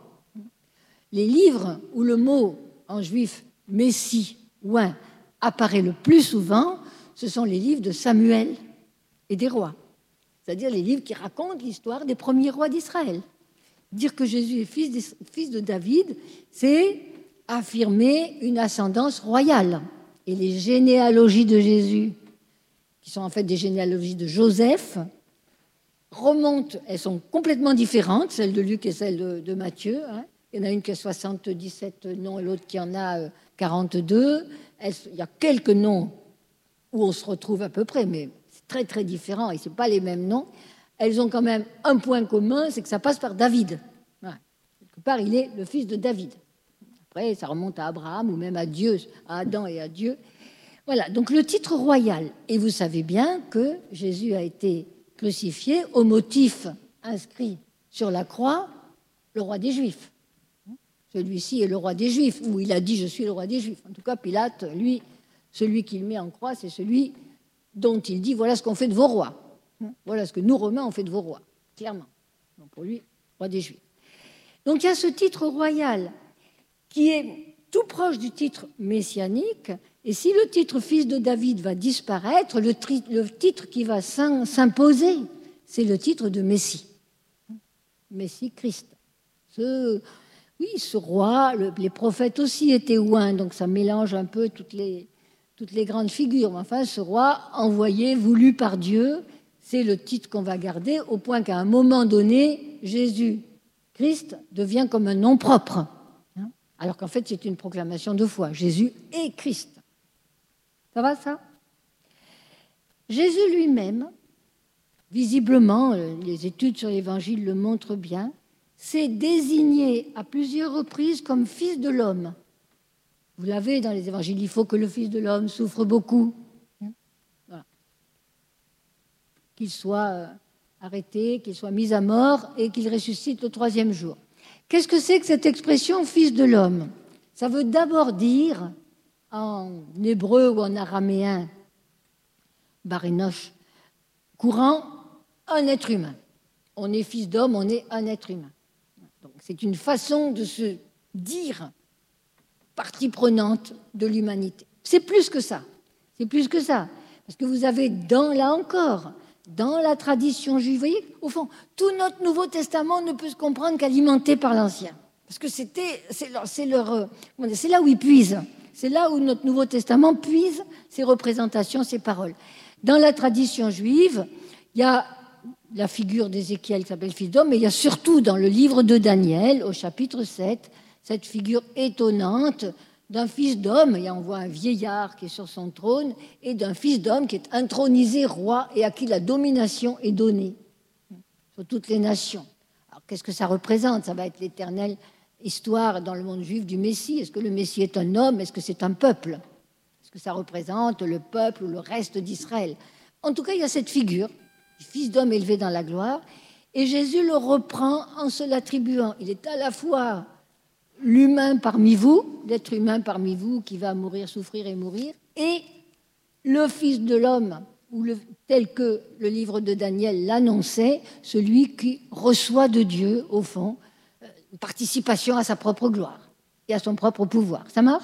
Les livres où le mot en juif Messie, loin, apparaît le plus souvent, ce sont les livres de Samuel et des rois. C'est-à-dire les livres qui racontent l'histoire des premiers rois d'Israël. Dire que Jésus est fils de David, c'est affirmer une ascendance royale. Et les généalogies de Jésus, qui sont en fait des généalogies de Joseph, remontent, elles sont complètement différentes, celle de Luc et celle de Matthieu. Il y en a une qui a 77 noms et l'autre qui en a 42. Il y a quelques noms où on se retrouve à peu près, mais c'est très très différent et ce n'est pas les mêmes noms. Elles ont quand même un point commun, c'est que ça passe par David. Quelque part, il est le fils de David. Après, ça remonte à Abraham ou même à Dieu, à Adam et à Dieu. Voilà, donc le titre royal. Et vous savez bien que Jésus a été crucifié au motif inscrit sur la croix, le roi des Juifs. Celui-ci est le roi des Juifs, ou il a dit « je suis le roi des Juifs ». En tout cas, Pilate, lui, celui qu'il met en croix, c'est celui dont il dit « voilà ce qu'on fait de vos rois ». Voilà ce que nous, Romains, on fait de vos rois, clairement. Donc pour lui, roi des Juifs. Donc il y a ce titre royal qui est tout proche du titre messianique. Et si le titre fils de David va disparaître, le titre qui va s'imposer, c'est le titre de Messie. Messie Christ. Ce roi, les prophètes aussi étaient ouins, donc ça mélange un peu toutes les grandes figures. Mais enfin, ce roi envoyé, voulu par Dieu, c'est le titre qu'on va garder, au point qu'à un moment donné, Jésus Christ devient comme un nom propre. Alors qu'en fait, c'est une proclamation de foi. Jésus est Christ. Ça va, ça? Jésus lui-même, visiblement, les études sur l'Évangile le montrent bien, s'est désigné à plusieurs reprises comme fils de l'homme. Vous l'avez dans les Évangiles, il faut que le Fils de l'homme souffre beaucoup. Voilà. qu'il soit arrêté, qu'il soit mis à mort et qu'il ressuscite le 3e jour. Qu'est-ce que c'est que cette expression « fils de l'homme » ? Ça veut d'abord dire, en hébreu ou en araméen, barinoche, courant, un être humain. On est fils d'homme, on est un être humain. Donc, c'est une façon de se dire partie prenante de l'humanité. C'est plus que ça. C'est plus que ça. Parce que vous avez, là encore, dans la tradition juive, vous voyez, au fond, tout notre Nouveau Testament ne peut se comprendre qu'alimenté par l'Ancien. Parce que c'est là où ils puisent. C'est là où notre Nouveau Testament puise ses représentations, ses paroles. Dans la tradition juive, il y a la figure d'Ézéchiel qui s'appelle fils d'homme, mais il y a surtout dans le livre de Daniel, au chapitre 7, cette figure étonnante d'un fils d'homme. Et on voit un vieillard qui est sur son trône et d'un fils d'homme qui est intronisé roi et à qui la domination est donnée sur toutes les nations. Alors qu'est-ce que ça représente ? Ça va être l'éternelle histoire dans le monde juif du Messie. Est-ce que le Messie est un homme ? Est-ce que c'est un peuple ? Est-ce que ça représente le peuple ou le reste d'Israël ? En tout cas, il y a cette figure, fils d'homme élevé dans la gloire, et Jésus le reprend en se l'attribuant. Il est à la fois l'humain parmi vous, l'être humain parmi vous qui va mourir, souffrir et mourir, et le fils de l'homme, tel que le livre de Daniel l'annonçait, celui qui reçoit de Dieu, au fond, une participation à sa propre gloire et à son propre pouvoir. Ça marche ?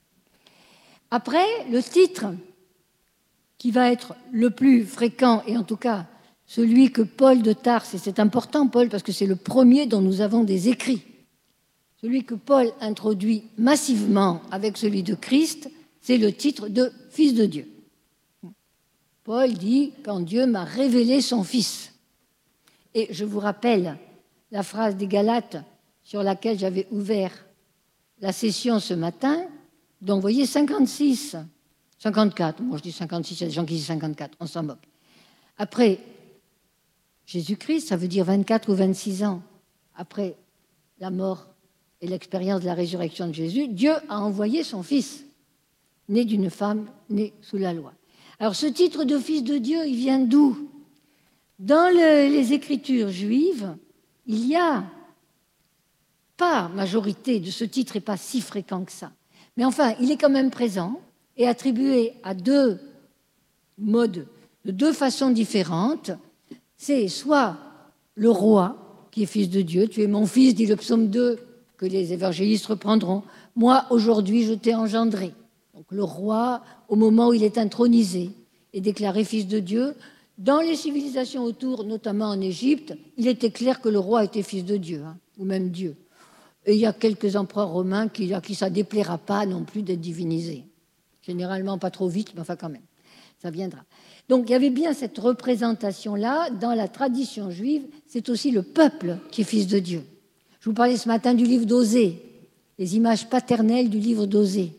Après, le titre qui va être le plus fréquent, et en tout cas celui que Paul de Tarse, et c'est important Paul parce que c'est le premier dont nous avons des écrits, celui que Paul introduit massivement avec celui de Christ, c'est le titre de Fils de Dieu. Paul dit « Quand Dieu m'a révélé son Fils ». Et je vous rappelle la phrase des Galates sur laquelle j'avais ouvert la session ce matin. Donc, vous voyez, 56, 54. Moi, je dis 56, il y a des gens qui disent 54, on s'en moque. Après Jésus-Christ, ça veut dire 24 ou 26 ans après la mort et l'expérience de la résurrection de Jésus, Dieu a envoyé son Fils, né d'une femme, né sous la loi. Alors, ce titre de Fils de Dieu, il vient d'où ? Dans les Écritures juives, il y a pas majorité de ce titre n'est pas si fréquent que ça. Mais enfin, il est quand même présent et attribué à deux modes, de deux façons différentes. C'est soit le roi qui est fils de Dieu, tu es mon fils, dit le psaume 2, que les évangélistes reprendront. Moi, aujourd'hui, je t'ai engendré. Donc le roi, au moment où il est intronisé, est déclaré fils de Dieu. Dans les civilisations autour, notamment en Égypte, il était clair que le roi était fils de Dieu, ou même Dieu. Et il y a quelques empereurs romains à qui ça ne déplaira pas non plus d'être divinisés. Généralement pas trop vite, mais enfin quand même, ça viendra. Donc il y avait bien cette représentation-là. Dans la tradition juive, c'est aussi le peuple qui est fils de Dieu. Je vous parlais ce matin du livre d'Osée, les images paternelles du livre d'Osée,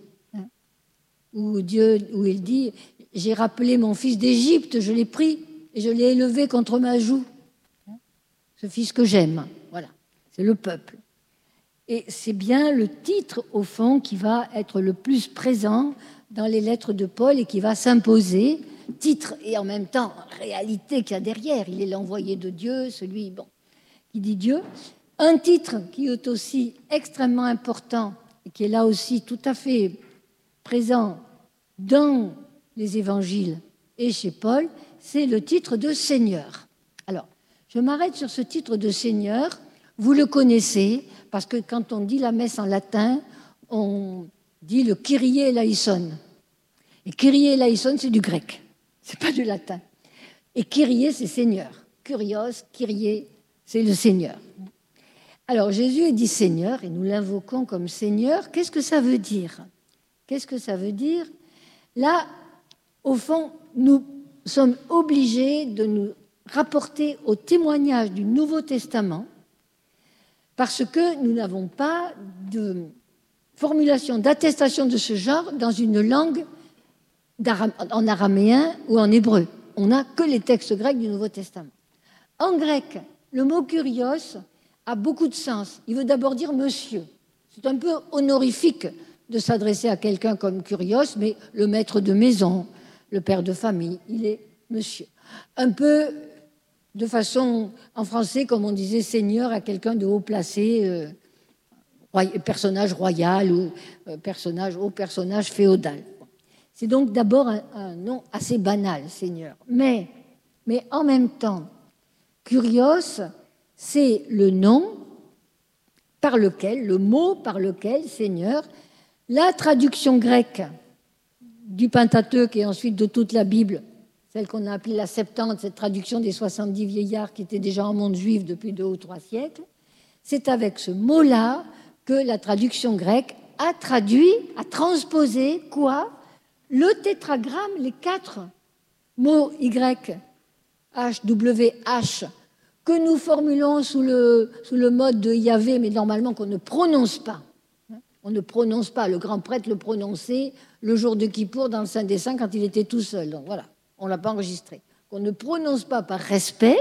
où il dit « J'ai rappelé mon fils d'Égypte, je l'ai pris et je l'ai élevé contre ma joue. » Ce fils que j'aime, voilà, c'est le peuple. Et c'est bien le titre, au fond, qui va être le plus présent dans les lettres de Paul et qui va s'imposer, titre et en même temps réalité qu'il y a derrière. Il est l'envoyé de Dieu, celui qui dit Dieu. Un titre qui est aussi extrêmement important et qui est là aussi tout à fait présent dans les évangiles et chez Paul, c'est le titre de Seigneur. Alors, je m'arrête sur ce titre de Seigneur. Vous le connaissez, parce que quand on dit la messe en latin, on dit le Kyrie eleison. Et Kyrie eleison, c'est du grec, c'est pas du latin. Et Kyrie, c'est Seigneur. Kyrios, Kyrie, c'est le Seigneur. Alors Jésus est dit Seigneur, et nous l'invoquons comme Seigneur. Qu'est-ce que ça veut dire ? Qu'est-ce que ça veut dire ? Là, au fond, nous sommes obligés de nous rapporter au témoignage du Nouveau Testament, parce que nous n'avons pas de formulation, d'attestation de ce genre dans une langue en araméen ou en hébreu. On n'a que les textes grecs du Nouveau Testament. En grec, le mot kurios a beaucoup de sens. Il veut d'abord dire monsieur. C'est un peu honorifique de s'adresser à quelqu'un comme kurios, mais le maître de maison, le père de famille, il est monsieur. un peu de façon, en français, comme on disait, seigneur à quelqu'un de haut placé, personnage royal ou haut personnage féodal. C'est donc d'abord un nom assez banal, seigneur. Mais en même temps, Kyrios, c'est le nom par lequel, le mot par lequel, Seigneur, la traduction grecque du Pentateuque et ensuite de toute la Bible, celle qu'on a appelée la Septante, cette traduction des 70 vieillards qui étaient déjà en monde juif depuis 2 ou 3 siècles, c'est avec ce mot-là que la traduction grecque a traduit, a transposé quoi? Le tétragramme, les 4 mots Y, H, W, H, que nous formulons sous le mode de Yahvé, mais normalement qu'on ne prononce pas. On ne prononce pas. Le grand prêtre le prononçait le jour de Kippour dans le Saint des Saints quand il était tout seul. Donc voilà, on ne l'a pas enregistré. Qu'on ne prononce pas par respect,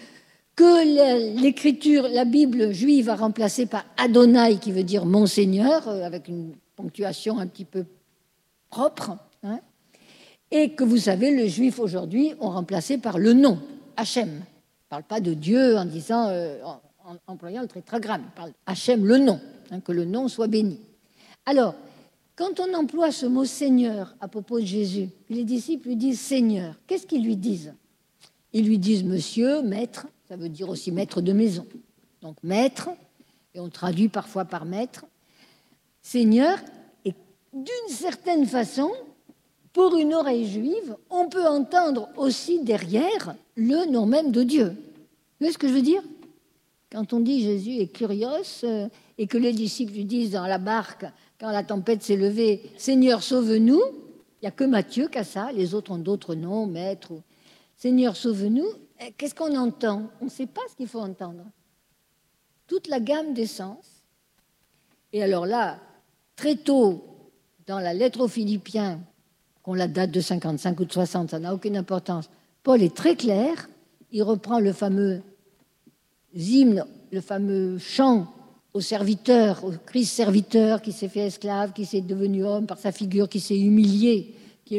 que l'écriture, la Bible juive a remplacé par Adonai, qui veut dire mon Seigneur, avec une ponctuation un petit peu propre, hein, et que vous savez, les juifs aujourd'hui ont remplacé par le nom, Hachem. Il ne parle pas de Dieu en disant, en employant le tétragramme, il parle Hachem, le nom, hein, que le nom soit béni. Alors, quand on emploie ce mot Seigneur à propos de Jésus, les disciples lui disent Seigneur. Qu'est-ce qu'ils lui disent? Ils lui disent Monsieur, Maître, ça veut dire aussi maître de maison. Donc Maître, et on traduit parfois par Maître. Seigneur, et d'une certaine façon, pour une oreille juive, on peut entendre aussi derrière le nom même de Dieu. Vous voyez ce que je veux dire? Quand on dit Jésus est Kyrios et que les disciples lui disent dans la barque, quand la tempête s'est levée, Seigneur, sauve-nous, il n'y a que Matthieu qui a ça, les autres ont d'autres noms, Maître. Seigneur, sauve-nous. Qu'est-ce qu'on entend? On ne sait pas ce qu'il faut entendre. Toute la gamme des sens. Et alors là, très tôt, dans la lettre aux Philippiens, qu'on la date de 55 ou de 60, ça n'a aucune importance, Paul est très clair, il reprend le fameux hymne, le fameux chant au serviteur, au Christ serviteur qui s'est fait esclave, qui s'est devenu homme par sa figure, qui s'est humilié, qui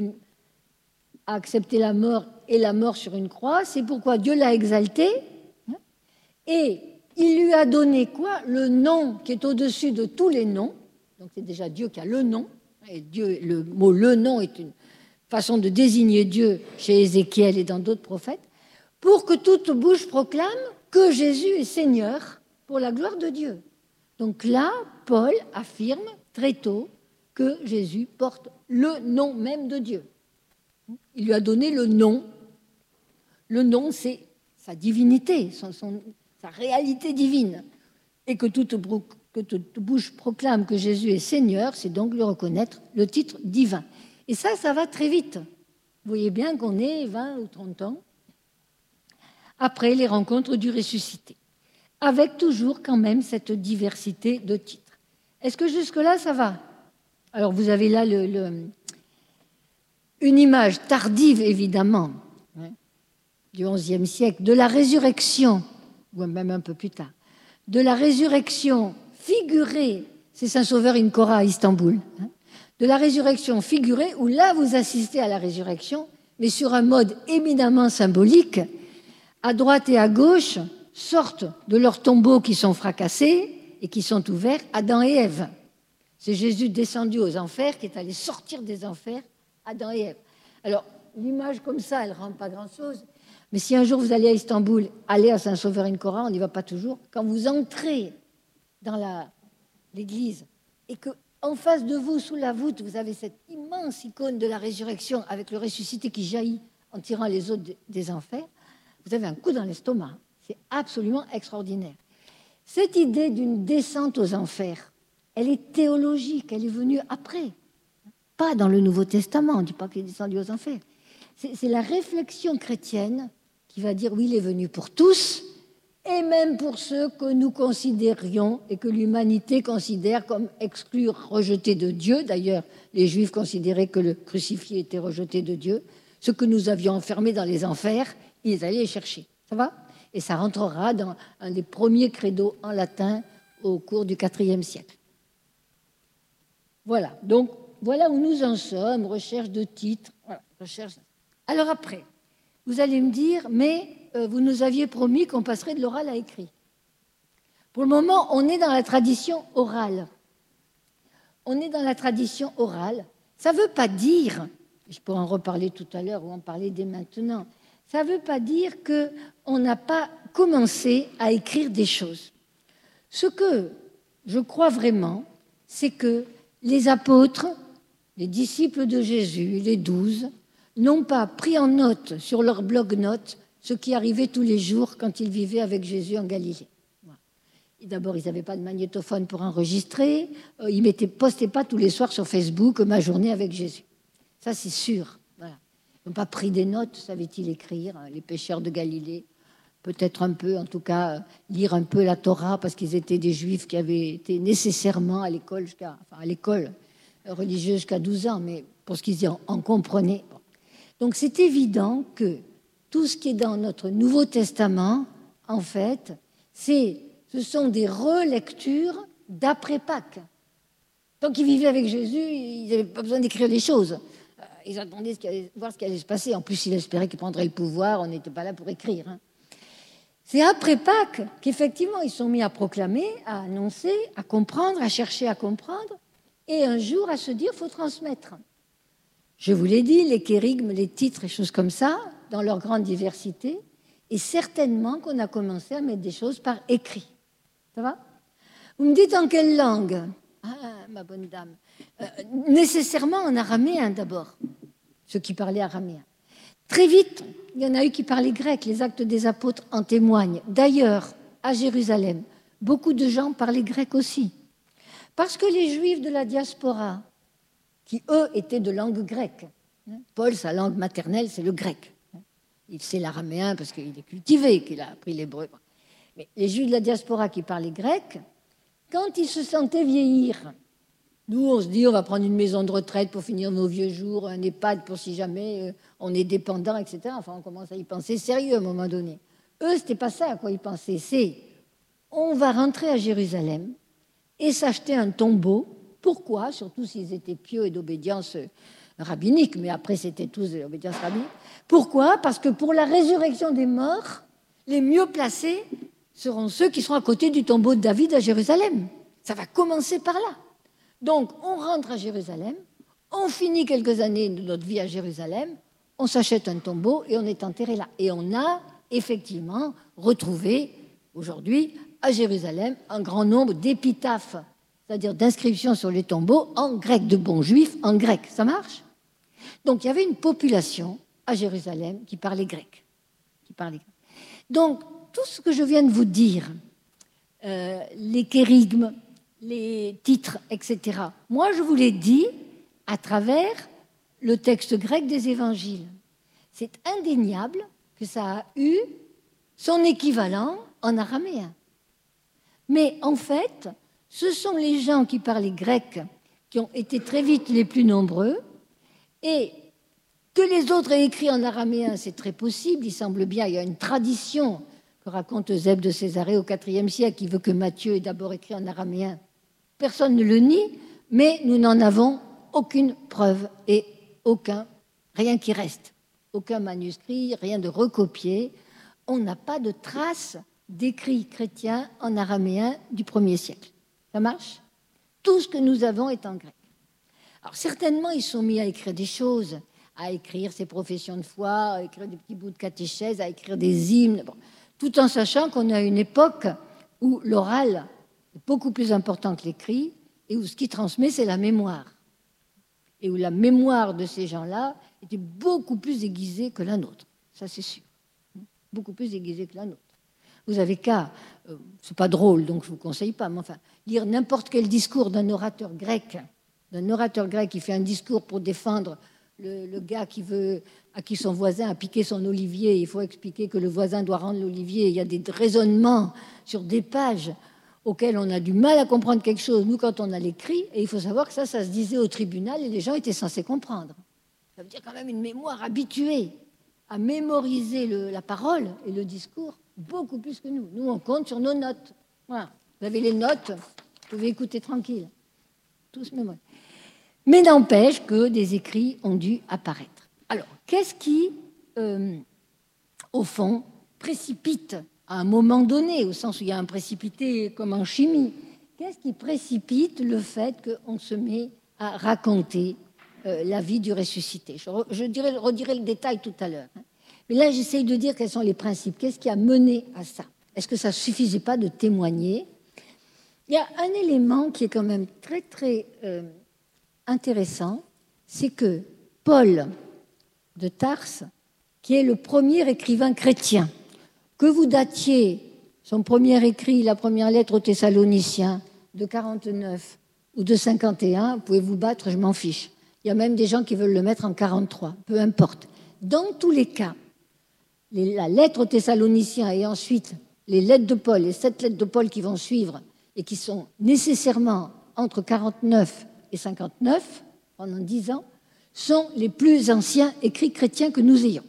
a accepté la mort et la mort sur une croix. C'est pourquoi Dieu l'a exalté et il lui a donné quoi? Le nom qui est au-dessus de tous les noms. Donc c'est déjà Dieu qui a le nom. Et Dieu, le mot le nom est une façon de désigner Dieu chez Ézéchiel et dans d'autres prophètes, pour que toute bouche proclame que Jésus est Seigneur pour la gloire de Dieu. Donc là, Paul affirme très tôt que Jésus porte le nom même de Dieu. Il lui a donné le nom. Le nom, c'est sa divinité, sa réalité divine. Et que toute bouche proclame que Jésus est Seigneur, c'est donc lui reconnaître le titre divin. Et ça va très vite. Vous voyez bien qu'on est 20 ou 30 ans après les rencontres du ressuscité, avec toujours quand même cette diversité de titres. Est-ce que jusque-là, ça va? Alors, vous avez là une image tardive, évidemment, hein, du XIe siècle, de la résurrection, ou même un peu plus tard, de la résurrection figurée, c'est Saint-Sauveur Incora à Istanbul, hein, de la résurrection figurée, où là, vous assistez à la résurrection, mais sur un mode éminemment symbolique. À droite et à gauche sortent de leurs tombeaux qui sont fracassés et qui sont ouverts Adam et Ève. C'est Jésus descendu aux enfers qui est allé sortir des enfers Adam et Ève. Alors, l'image comme ça, elle ne rend pas grand-chose. Mais si un jour vous allez à Istanbul, allez à Saint-Sauveur Incora, on n'y va pas toujours. Quand vous entrez dans l'église et qu'en face de vous, sous la voûte, vous avez cette immense icône de la résurrection avec le ressuscité qui jaillit en tirant les eaux des enfers, vous avez un coup dans l'estomac. C'est absolument extraordinaire. Cette idée d'une descente aux enfers, elle est théologique, elle est venue après. Pas dans le Nouveau Testament, on ne dit pas qu'il est descendu aux enfers. C'est la réflexion chrétienne qui va dire oui, il est venu pour tous, et même pour ceux que nous considérions et que l'humanité considère comme exclus, rejetés de Dieu. D'ailleurs, les Juifs considéraient que le crucifié était rejeté de Dieu. Ceux que nous avions enfermés dans les enfers, ils allaient les chercher. Ça va? Et ça rentrera dans un des premiers credos en latin au cours du IVe siècle. Voilà. Donc, voilà où nous en sommes. Recherche de titres. Voilà, recherche. Alors après, Vous allez me dire, mais vous nous aviez promis qu'on passerait de l'oral à l'écrit. Pour le moment, on est dans la tradition orale. On est dans la tradition orale. Ça ne veut pas dire, je pourrais en reparler tout à l'heure ou en parler dès maintenant, ça ne veut pas dire qu'on n'a pas commencé à écrire des choses. Ce que je crois vraiment, c'est que les apôtres, les disciples de Jésus, les 12, n'ont pas pris en note sur leur bloc-notes ce qui arrivait tous les jours quand ils vivaient avec Jésus en Galilée. D'abord, ils n'avaient pas de magnétophone pour enregistrer. Ils ne postaient pas tous les soirs sur Facebook ma journée avec Jésus. Ça, c'est sûr. Voilà. Ils n'ont pas pris des notes, savaient-ils écrire, les pêcheurs de Galilée. Peut-être un peu, en tout cas, lire un peu la Torah, parce qu'ils étaient des juifs qui avaient été nécessairement à l'école religieuse jusqu'à 12 ans, mais pour ce qu'ils en comprenaient. Donc, c'est évident que tout ce qui est dans notre Nouveau Testament, en fait, ce sont des relectures d'après Pâques. Tant qu'ils vivaient avec Jésus, ils n'avaient pas besoin d'écrire les choses. Ils attendaient voir ce qui allait se passer. En plus, ils espéraient qu'ils prendraient le pouvoir. On n'était pas là pour écrire. C'est après Pâques qu'effectivement, ils sont mis à proclamer, à annoncer, à comprendre, à chercher à comprendre, et un jour à se dire, il faut transmettre. Je vous l'ai dit, les kérigmes, les titres et choses comme ça, dans leur grande diversité, et certainement qu'on a commencé à mettre des choses par écrit. Ça va? Vous me dites en quelle langue? Ah, ma bonne dame. Nécessairement en araméen d'abord, ceux qui parlaient araméen. Très vite, il y en a eu qui parlaient grec. Les Actes des Apôtres en témoignent. D'ailleurs, à Jérusalem, beaucoup de gens parlaient grec aussi. Parce que les Juifs de la diaspora, qui eux étaient de langue grecque, Paul, sa langue maternelle, c'est le grec. Il sait l'araméen parce qu'il est cultivé, qu'il a appris l'hébreu. Mais les Juifs de la diaspora qui parlaient grec, quand ils se sentaient vieillir, nous on se dit on va prendre une maison de retraite pour finir nos vieux jours, un EHPAD pour si jamais on est dépendant, etc. Enfin, on commence à y penser sérieux à un moment donné. Eux, c'était pas ça à quoi ils pensaient. C'est on va rentrer à Jérusalem et s'acheter un tombeau. Pourquoi? Surtout s'ils étaient pieux et d'obédience rabbinique, mais après c'était tous de l'obédience rabbinique. Pourquoi? Parce que pour la résurrection des morts, les mieux placés seront ceux qui seront à côté du tombeau de David à Jérusalem. Ça va commencer par là. Donc, on rentre à Jérusalem, on finit quelques années de notre vie à Jérusalem, on s'achète un tombeau et on est enterré là. Et on a effectivement retrouvé aujourd'hui à Jérusalem un grand nombre d'épitaphes, c'est-à-dire d'inscriptions sur les tombeaux en grec, de bons juifs en grec. Ça marche? Donc, il y avait une population à Jérusalem qui parlait grec. Donc, tout ce que je viens de vous dire, les kérigmes, les titres, etc., moi, je vous l'ai dit à travers le texte grec des évangiles. C'est indéniable que ça a eu son équivalent en araméen. Mais en fait, ce sont les gens qui parlaient grec qui ont été très vite les plus nombreux, et que les autres aient écrit en araméen, c'est très possible. Il semble bien, il y a une tradition que raconte Eusèbe de Césarée au IVe siècle, qui veut que Matthieu ait d'abord écrit en araméen. Personne ne le nie, mais nous n'en avons aucune preuve et rien qui reste. Aucun manuscrit, rien de recopié. On n'a pas de traces d'écrits chrétiens en araméen du 1er siècle. Ça marche? Tout ce que nous avons est en grec. Alors certainement, ils sont mis à écrire des choses, à écrire ses professions de foi, à écrire des petits bouts de catéchèse, à écrire des hymnes, bon, tout en sachant qu'on a une époque où l'oral est beaucoup plus important que l'écrit et où ce qui transmet, c'est la mémoire. Et où la mémoire de ces gens-là était beaucoup plus aiguisée que la nôtre. Ça, c'est sûr. Beaucoup plus aiguisée que la nôtre. Vous avez qu'à, c'est pas drôle, donc je ne vous conseille pas, mais enfin, lire n'importe quel discours d'un orateur grec qui fait un discours pour défendre le gars à qui son voisin a piqué son olivier. Il faut expliquer que le voisin doit rendre l'olivier. Il y a des raisonnements sur des pages auxquels on a du mal à comprendre quelque chose, nous, quand on a l'écrit. Et il faut savoir que ça se disait au tribunal et les gens étaient censés comprendre. Ça veut dire quand même une mémoire habituée à mémoriser la parole et le discours beaucoup plus que nous. Nous, on compte sur nos notes. Voilà. Vous avez les notes, vous pouvez écouter tranquille. Tous mémoire. Mais n'empêche que des écrits ont dû apparaître. Alors, qu'est-ce qui au fond, précipite à un moment donné, au sens où il y a un précipité comme en chimie. Qu'est-ce qui précipite le fait qu'on se met à raconter la vie du ressuscité? Je redirai le détail tout à l'heure. Mais là, j'essaye de dire quels sont les principes. Qu'est-ce qui a mené à ça? Est-ce que ça ne suffisait pas de témoigner? Il y a un élément qui est quand même très, très intéressant, c'est que Paul de Tarse, qui est le premier écrivain chrétien, que vous datiez son premier écrit, la première lettre aux Thessaloniciens, de 49 ou de 51, vous pouvez vous battre, je m'en fiche. Il y a même des gens qui veulent le mettre en 43, peu importe. Dans tous les cas, la lettre aux Thessaloniciens et ensuite les lettres de Paul, les 7 lettres de Paul qui vont suivre et qui sont nécessairement entre 49 et 59, pendant 10 ans, sont les plus anciens écrits chrétiens que nous ayons.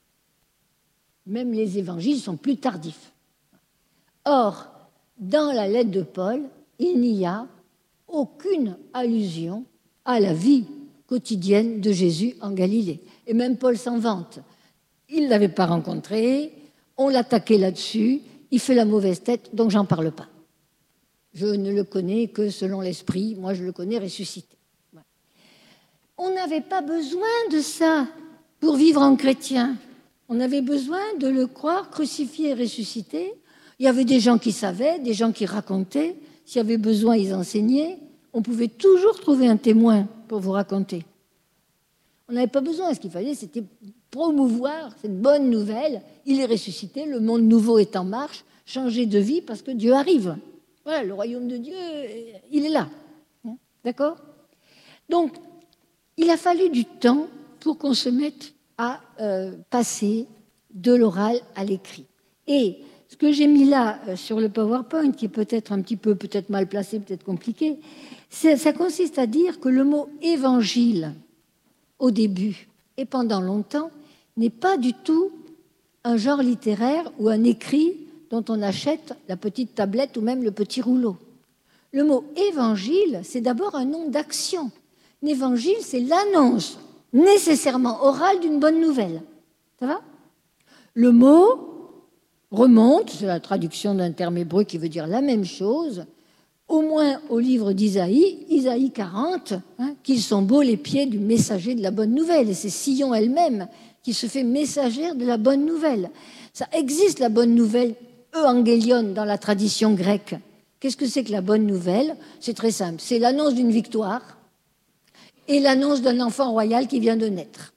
Même les évangiles sont plus tardifs. Or, dans la lettre de Paul, il n'y a aucune allusion à la vie quotidienne de Jésus en Galilée. Et même Paul s'en vante. Il ne l'avait pas rencontré, on l'attaquait là-dessus, il fait la mauvaise tête, donc j'en parle pas. Je ne le connais que selon l'esprit, moi je le connais ressuscité. Voilà. On n'avait pas besoin de ça pour vivre en chrétien. On avait besoin de le croire crucifié et ressuscité. Il y avait des gens qui savaient, des gens qui racontaient. S'il y avait besoin, ils enseignaient. On pouvait toujours trouver un témoin pour vous raconter. On n'avait pas besoin. Ce qu'il fallait, c'était promouvoir cette bonne nouvelle. Il est ressuscité, le monde nouveau est en marche, changer de vie parce que Dieu arrive. Voilà, le royaume de Dieu, il est là. D'accord ? Donc, il a fallu du temps pour qu'on se mette à passer de l'oral à l'écrit. Et ce que j'ai mis là sur le PowerPoint, qui est peut-être un petit peu, peut-être mal placé, peut-être compliqué, ça consiste à dire que le mot évangile, au début et pendant longtemps, n'est pas du tout un genre littéraire ou un écrit dont on achète la petite tablette ou même le petit rouleau. Le mot évangile, c'est d'abord un nom d'action. L'évangile, c'est l'annonce nécessairement orale d'une bonne nouvelle. Ça va ? Le mot remonte, c'est la traduction d'un terme hébreu qui veut dire la même chose, au moins au livre d'Isaïe, Isaïe 40, qu'ils sont beaux les pieds du messager de la bonne nouvelle. Et c'est Sion elle-même qui se fait messagère de la bonne nouvelle. Ça existe, la bonne nouvelle, euangélion, dans la tradition grecque. Qu'est-ce que c'est que la bonne nouvelle ? C'est très simple. C'est l'annonce d'une victoire et l'annonce d'un enfant royal qui vient de naître.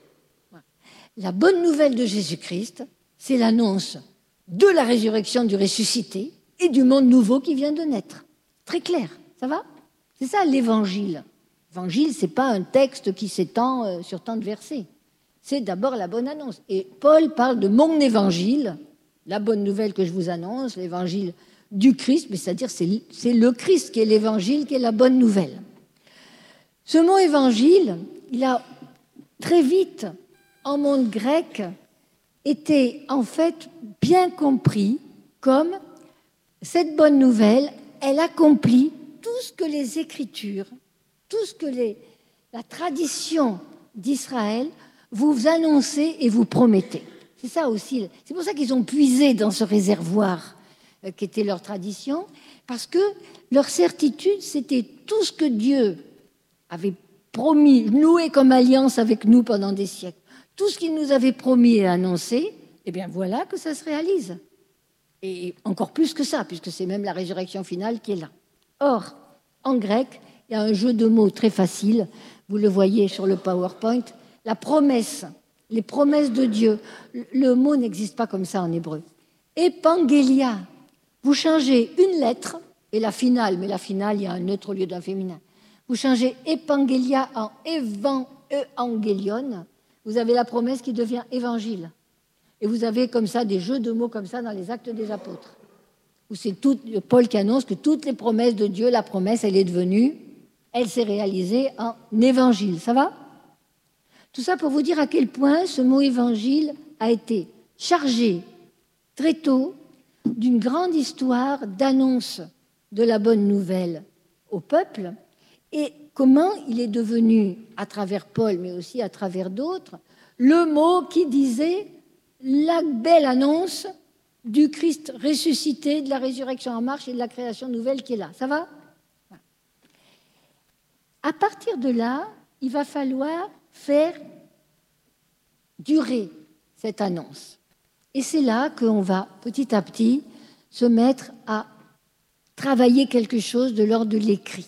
La bonne nouvelle de Jésus-Christ, c'est l'annonce de la résurrection du ressuscité et du monde nouveau qui vient de naître. Très clair, ça va ? C'est ça l'évangile. L'évangile, ce n'est pas un texte qui s'étend sur tant de versets. C'est d'abord la bonne annonce. Et Paul parle de mon évangile, la bonne nouvelle que je vous annonce, l'évangile du Christ, mais c'est-à-dire c'est le Christ qui est l'évangile, qui est la bonne nouvelle. Ce mot évangile, il a très vite, en monde grec, été en fait bien compris comme cette bonne nouvelle, elle accomplit tout ce que les Écritures, tout ce que la tradition d'Israël vous annoncez et vous promettez. C'est ça aussi. C'est pour ça qu'ils ont puisé dans ce réservoir qui était leur tradition, parce que leur certitude, c'était tout ce que Dieu avait promis, noué comme alliance avec nous pendant des siècles. Tout ce qu'il nous avait promis et annoncé, eh bien voilà que ça se réalise. Et encore plus que ça, puisque c'est même la résurrection finale qui est là. Or, en grec, il y a un jeu de mots très facile, vous le voyez sur le PowerPoint, la promesse, les promesses de Dieu. Le mot n'existe pas comme ça en hébreu. Epangélia, vous changez une lettre, et la finale, mais la finale, il y a un neutre au lieu d'un féminin. Vous changez epangélia en evangélion, vous avez la promesse qui devient évangile. Et vous avez comme ça des jeux de mots comme ça dans les Actes des Apôtres, où c'est Paul qui annonce que toutes les promesses de Dieu, la promesse, elle s'est réalisée en évangile. Ça va ? Tout ça pour vous dire à quel point ce mot évangile a été chargé très tôt d'une grande histoire d'annonce de la bonne nouvelle au peuple et comment il est devenu, à travers Paul, mais aussi à travers d'autres, le mot qui disait la belle annonce du Christ ressuscité, de la résurrection en marche et de la création nouvelle qui est là. Ça va? À partir de là, il va falloir faire durer cette annonce. Et c'est là qu'on va petit à petit se mettre à travailler quelque chose de l'ordre de l'écrit.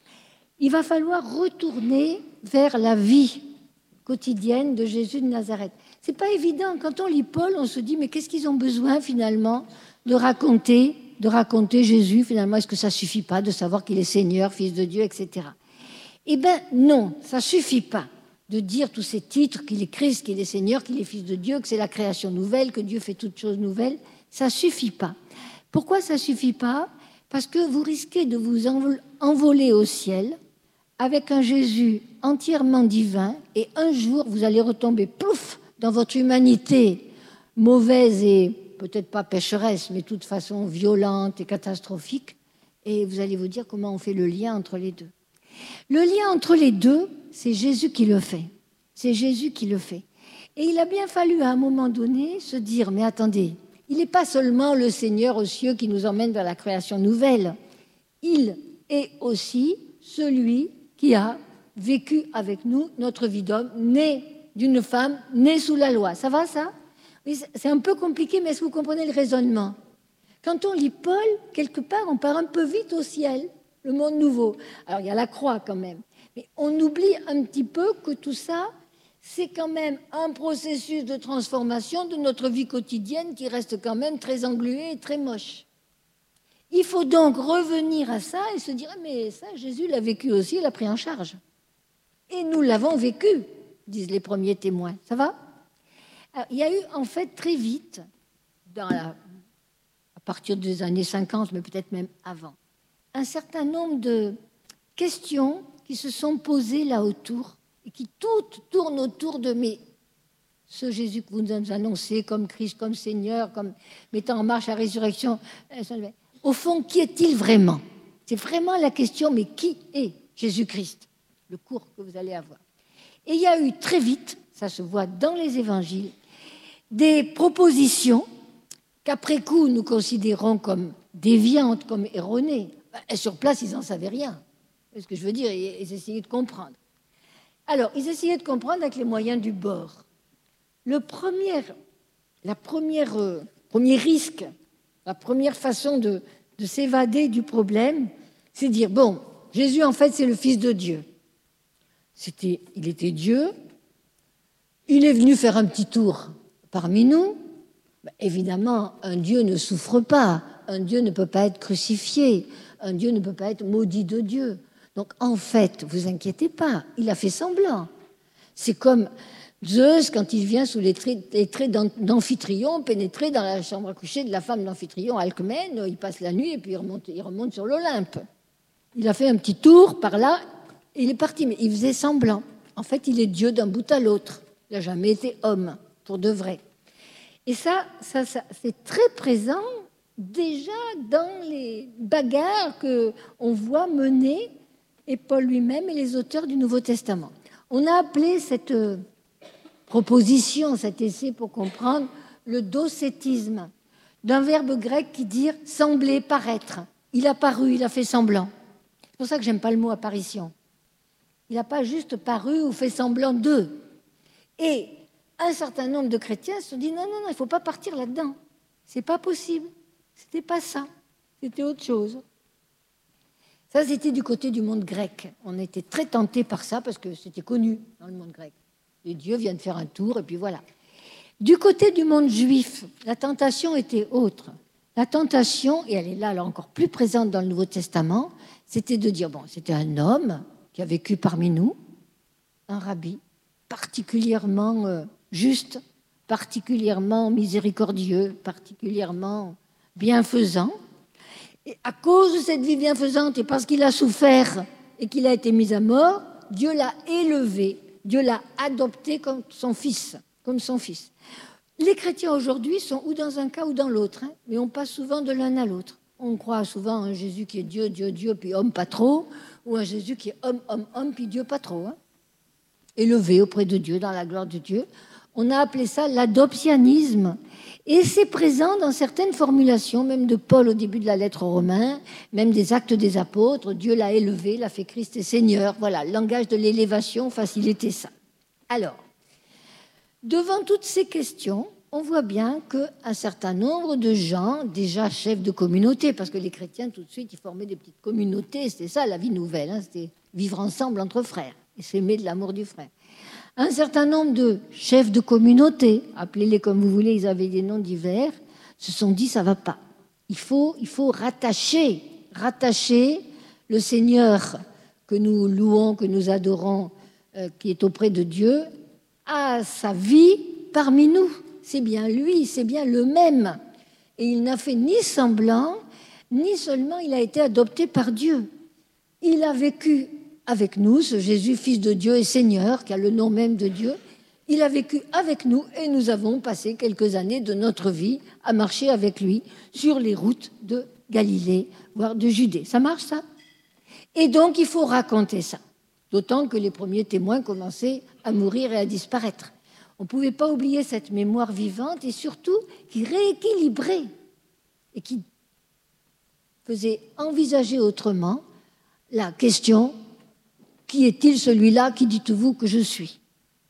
Il va falloir retourner vers la vie quotidienne de Jésus de Nazareth. C'est pas évident. Quand on lit Paul, on se dit mais qu'est-ce qu'ils ont besoin finalement de raconter Jésus finalement? Est-ce que ça suffit pas de savoir qu'il est Seigneur, Fils de Dieu, etc. Eh bien non, ça suffit pas de dire tous ces titres, qu'il est Christ, qu'il est Seigneur, qu'il est Fils de Dieu, que c'est la création nouvelle, que Dieu fait toutes choses nouvelles. Ça suffit pas. Pourquoi ça suffit pas? Parce que vous risquez de vous envoler au ciel avec un Jésus entièrement divin, et un jour, vous allez retomber, plouf, dans votre humanité mauvaise et peut-être pas pécheresse, mais de toute façon violente et catastrophique, et vous allez vous dire comment on fait le lien entre les deux. Le lien entre les deux, c'est Jésus qui le fait. C'est Jésus qui le fait. Et il a bien fallu à un moment donné se dire, mais attendez, il n'est pas seulement le Seigneur aux cieux qui nous emmène vers la création nouvelle, il est aussi celui qui a vécu avec nous notre vie d'homme, né d'une femme, née sous la loi. Ça va, ça? Oui, c'est un peu compliqué, mais est-ce que vous comprenez le raisonnement? Quand on lit Paul, quelque part, on part un peu vite au ciel, le monde nouveau. Alors, il y a la croix quand même. Mais on oublie un petit peu que tout ça, c'est quand même un processus de transformation de notre vie quotidienne qui reste quand même très englué et très moche. Il faut donc revenir à ça et se dire « mais ça, Jésus l'a vécu aussi, il l'a pris en charge. » Et nous l'avons vécu, disent les premiers témoins. Ça va? Alors, il y a eu en fait très vite, à partir des années 50, mais peut-être même avant, un certain nombre de questions qui se sont posées là autour et qui toutes tournent autour de mais ce Jésus que vous nous annoncez comme Christ, comme Seigneur, comme mettant en marche la résurrection, au fond, qui est-il vraiment? C'est vraiment la question, mais qui est Jésus-Christ? Le cours que vous allez avoir. Et il y a eu très vite, ça se voit dans les évangiles, des propositions qu'après coup nous considérons comme déviantes, comme erronées. Et sur place, ils n'en savaient rien. C'est ce que je veux dire, ils essayaient de comprendre. Alors, ils essayaient de comprendre avec les moyens du bord. Le premier risque, la première façon de s'évader du problème, c'est de dire, bon, Jésus, en fait, c'est le Fils de Dieu. Il était Dieu, il est venu faire un petit tour parmi nous. Évidemment, un Dieu ne souffre pas, un Dieu ne peut pas être crucifié, un Dieu ne peut pas être maudit de Dieu. Donc, en fait, vous inquiétez pas, il a fait semblant. C'est comme Zeus, quand il vient sous les traits d'Amphitryon, pénétrer dans la chambre à coucher de la femme d'Amphitryon, Alcmène, il passe la nuit et puis il remonte sur l'Olympe. Il a fait un petit tour par là, et il est parti, mais il faisait semblant. En fait, il est Dieu d'un bout à l'autre. Il n'a jamais été homme, pour de vrai. Et ça c'est très présent déjà dans les bagarres qu'on voit mener, et Paul lui-même et les auteurs du Nouveau Testament. On a appelé cette proposition, cet essai pour comprendre, le docétisme, d'un verbe grec qui dit « sembler, paraître ». Il a paru, il a fait semblant. C'est pour ça que j'aime pas le mot « apparition ». Il n'a pas juste paru ou fait semblant d'eux. Et un certain nombre de chrétiens se sont dit « non, il ne faut pas partir là-dedans. C'est pas possible. C'était pas ça. C'était autre chose. » Ça, c'était du côté du monde grec. On était très tentés par ça parce que c'était connu dans le monde grec. Les dieux viennent faire un tour et puis voilà. Du côté du monde juif, la tentation était autre. La tentation, et elle est là encore plus présente dans le Nouveau Testament, c'était de dire, bon, c'était un homme qui a vécu parmi nous, un rabbi, particulièrement juste, particulièrement miséricordieux, particulièrement bienfaisant. Et à cause de cette vie bienfaisante et parce qu'il a souffert et qu'il a été mis à mort, Dieu l'a élevé, Dieu l'a adopté comme son fils. Les chrétiens aujourd'hui sont ou dans un cas ou dans l'autre, hein, mais on passe souvent de l'un à l'autre. On croit souvent à un Jésus qui est Dieu, Dieu, Dieu, puis homme pas trop, ou un Jésus qui est homme, homme, homme, puis Dieu pas trop. Hein. Élevé auprès de Dieu, dans la gloire de Dieu. On a appelé ça l'adoptionnisme. Et c'est présent dans certaines formulations, même de Paul au début de la lettre aux Romains, même des Actes des Apôtres. Dieu l'a élevé, l'a fait Christ et Seigneur. Voilà, le langage de l'élévation facilitait ça. Alors, devant toutes ces questions, on voit bien qu'un certain nombre de gens, déjà chefs de communauté, parce que les chrétiens, tout de suite, ils formaient des petites communautés, c'était ça la vie nouvelle, hein, c'était vivre ensemble entre frères et s'aimer de l'amour du frère. Un certain nombre de chefs de communauté, appelez-les comme vous voulez, ils avaient des noms divers, se sont dit ça va pas. Il faut rattacher le Seigneur que nous louons, que nous adorons, qui est auprès de Dieu, à sa vie parmi nous. C'est bien lui, c'est bien le même. Et il n'a fait ni semblant, ni seulement il a été adopté par Dieu. Il a vécu avec nous, ce Jésus, Fils de Dieu et Seigneur, qui a le nom même de Dieu. Il a vécu avec nous et nous avons passé quelques années de notre vie à marcher avec lui sur les routes de Galilée, voire de Judée. Ça marche, ça? Et donc, il faut raconter ça. D'autant que les premiers témoins commençaient à mourir et à disparaître. On ne pouvait pas oublier cette mémoire vivante et surtout qui rééquilibrait et qui faisait envisager autrement la question « Qui est-il celui-là qui dites-vous que je suis ?»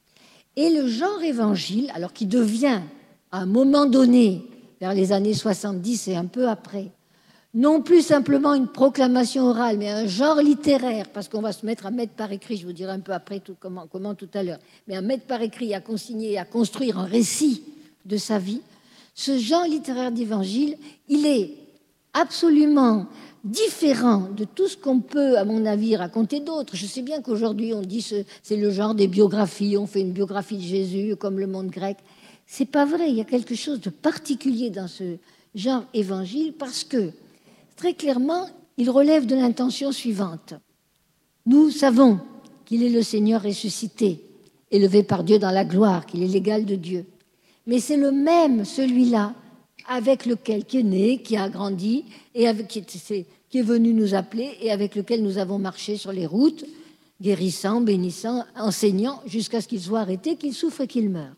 Et le genre évangile, alors qui devient à un moment donné, vers les années 70 et un peu après, non plus simplement une proclamation orale, mais un genre littéraire, parce qu'on va se mettre à mettre par écrit, je vous dirai un peu après comment tout à l'heure, mais à mettre par écrit, à consigner, à construire un récit de sa vie, ce genre littéraire d'évangile, il est absolument différent de tout ce qu'on peut, à mon avis, raconter d'autres. Je sais bien qu'aujourd'hui, on dit que c'est le genre des biographies, on fait une biographie de Jésus, comme le monde grec. C'est pas vrai, il y a quelque chose de particulier dans ce genre évangile, parce que très clairement, il relève de l'intention suivante. Nous savons qu'il est le Seigneur ressuscité, élevé par Dieu dans la gloire, qu'il est l'égal de Dieu. Mais c'est le même, celui-là, avec lequel, qui est né, qui a grandi, et qui est venu nous appeler, et avec lequel nous avons marché sur les routes, guérissant, bénissant, enseignant, jusqu'à ce qu'il soit arrêté, qu'il souffre et qu'il meure.